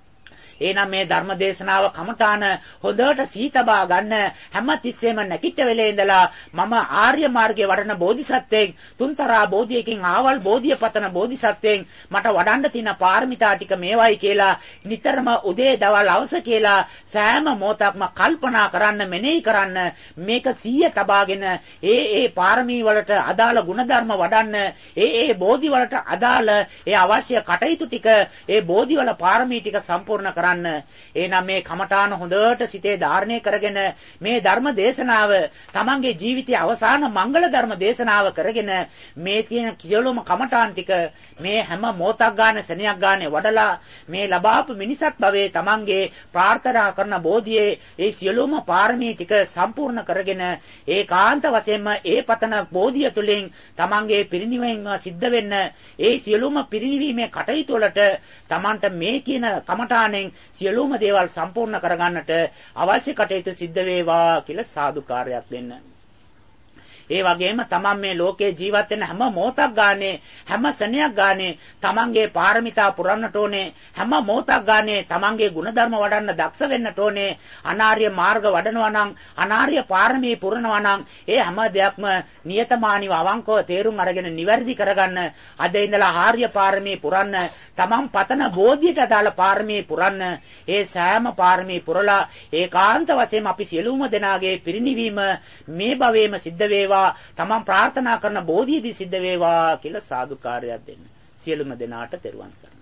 Speaker 1: එහෙනම් මේ ධර්ම දේශනාව කමඨාන හොඳට සීතබා ගන්න හැම තිස්සෙම නැකිට වෙලේ ඉඳලා මම ආර්ය මාර්ගයේ වඩන බෝධිසත්වෙක් තුන්තරා බෝධියකින් ආවල් බෝධිය පතන බෝධිසත්වෙක් මට වඩන්න තියෙන පාරමිතා ටික මේවයි කියලා නිතරම උදේ දවල් අවස කියලා සෑම මොහොතක්ම කල්පනා කරන්න මෙනෙහි කරන්න මේක සීය තබාගෙන ඒ ඒ පාරමී වලට අදාළ ගුණධර්ම වඩන්න ඒ ඒ බෝධි වලට අදාළ ඒ අවශ්‍ය කටයුතු ටික ඒ බෝධි වල පාරමී ටික සම්පූර්ණ කරන්න වඩන්න. එහෙනම් මේ කමඨාන හොඳට සිතේ ධාරණය කරගෙන මේ ධර්ම දේශනාව තමන්ගේ ජීවිතයේ අවසාන මංගල ධර්ම දේශනාව කරගෙන මේ තියෙන සියලුම කමඨාන් ටික මේ හැම මොහොතක් ගන්න සෙනයක් ගන්න වඩලා මේ ලබාපු මිනිසත් භවයේ තමන්ගේ ප්‍රාර්ථනා කරන බෝධියේ ඒ සියලුම පාරමී ටික සම්පූර්ණ කරගෙන ඒකාන්ත වශයෙන්ම ඒ පතන බෝධිය තුළින් තමන්ගේ පිරිනිවීම සිද්ධ වෙන්න ඒ සියලුම පිරිනිවීමේ කටයුතු වලට තමන්ට මේ කියන කමඨාණෙන් සියලුම දේවල් සම්පූර්ණ කරගන්නට අවශ්‍ය කටයුතු සිද්ධ වේවා කියලා සාදුකාරයක් දෙන්න. ඒ වගේම තමන් මේ ලෝකේ ජීවත් වෙන හැම මොහොතක් ගානේ හැම සෙනයක් ගානේ තමන්ගේ පාරමිතා පුරන්නට ඕනේ. හැම මොහොතක් ගානේ තමන්ගේ ගුණධර්ම වඩන්න දක්ෂ වෙන්නට ඕනේ. අනාර්ය මාර්ග වඩනවා නම් අනාර්ය පාරමී පුරනවා නම් ඒ හැම දෙයක්ම නියතමානීව අවංකව තේරුම් අරගෙන නිවැරදි කරගන්න. අද ඉඳලා ආර්ය පාරමී පුරන්න තමන් පතන බෝධියට අදාළ පාරමී පුරන්න. ඒ සෑම පාරමී පුරලා ඒකාන්ත වශයෙන් අපි සියලුම දෙනාගේ පිරිනිවීම මේ භවයේම සිද්ධ වේවා. තමන් ප්‍රාර්ථනා කරන බෝධියදී සිද්ධ වේවා කියලා සාදුකාරයක් දෙන්න. සියලුම දෙනාට තෙරුවන් සරණයි.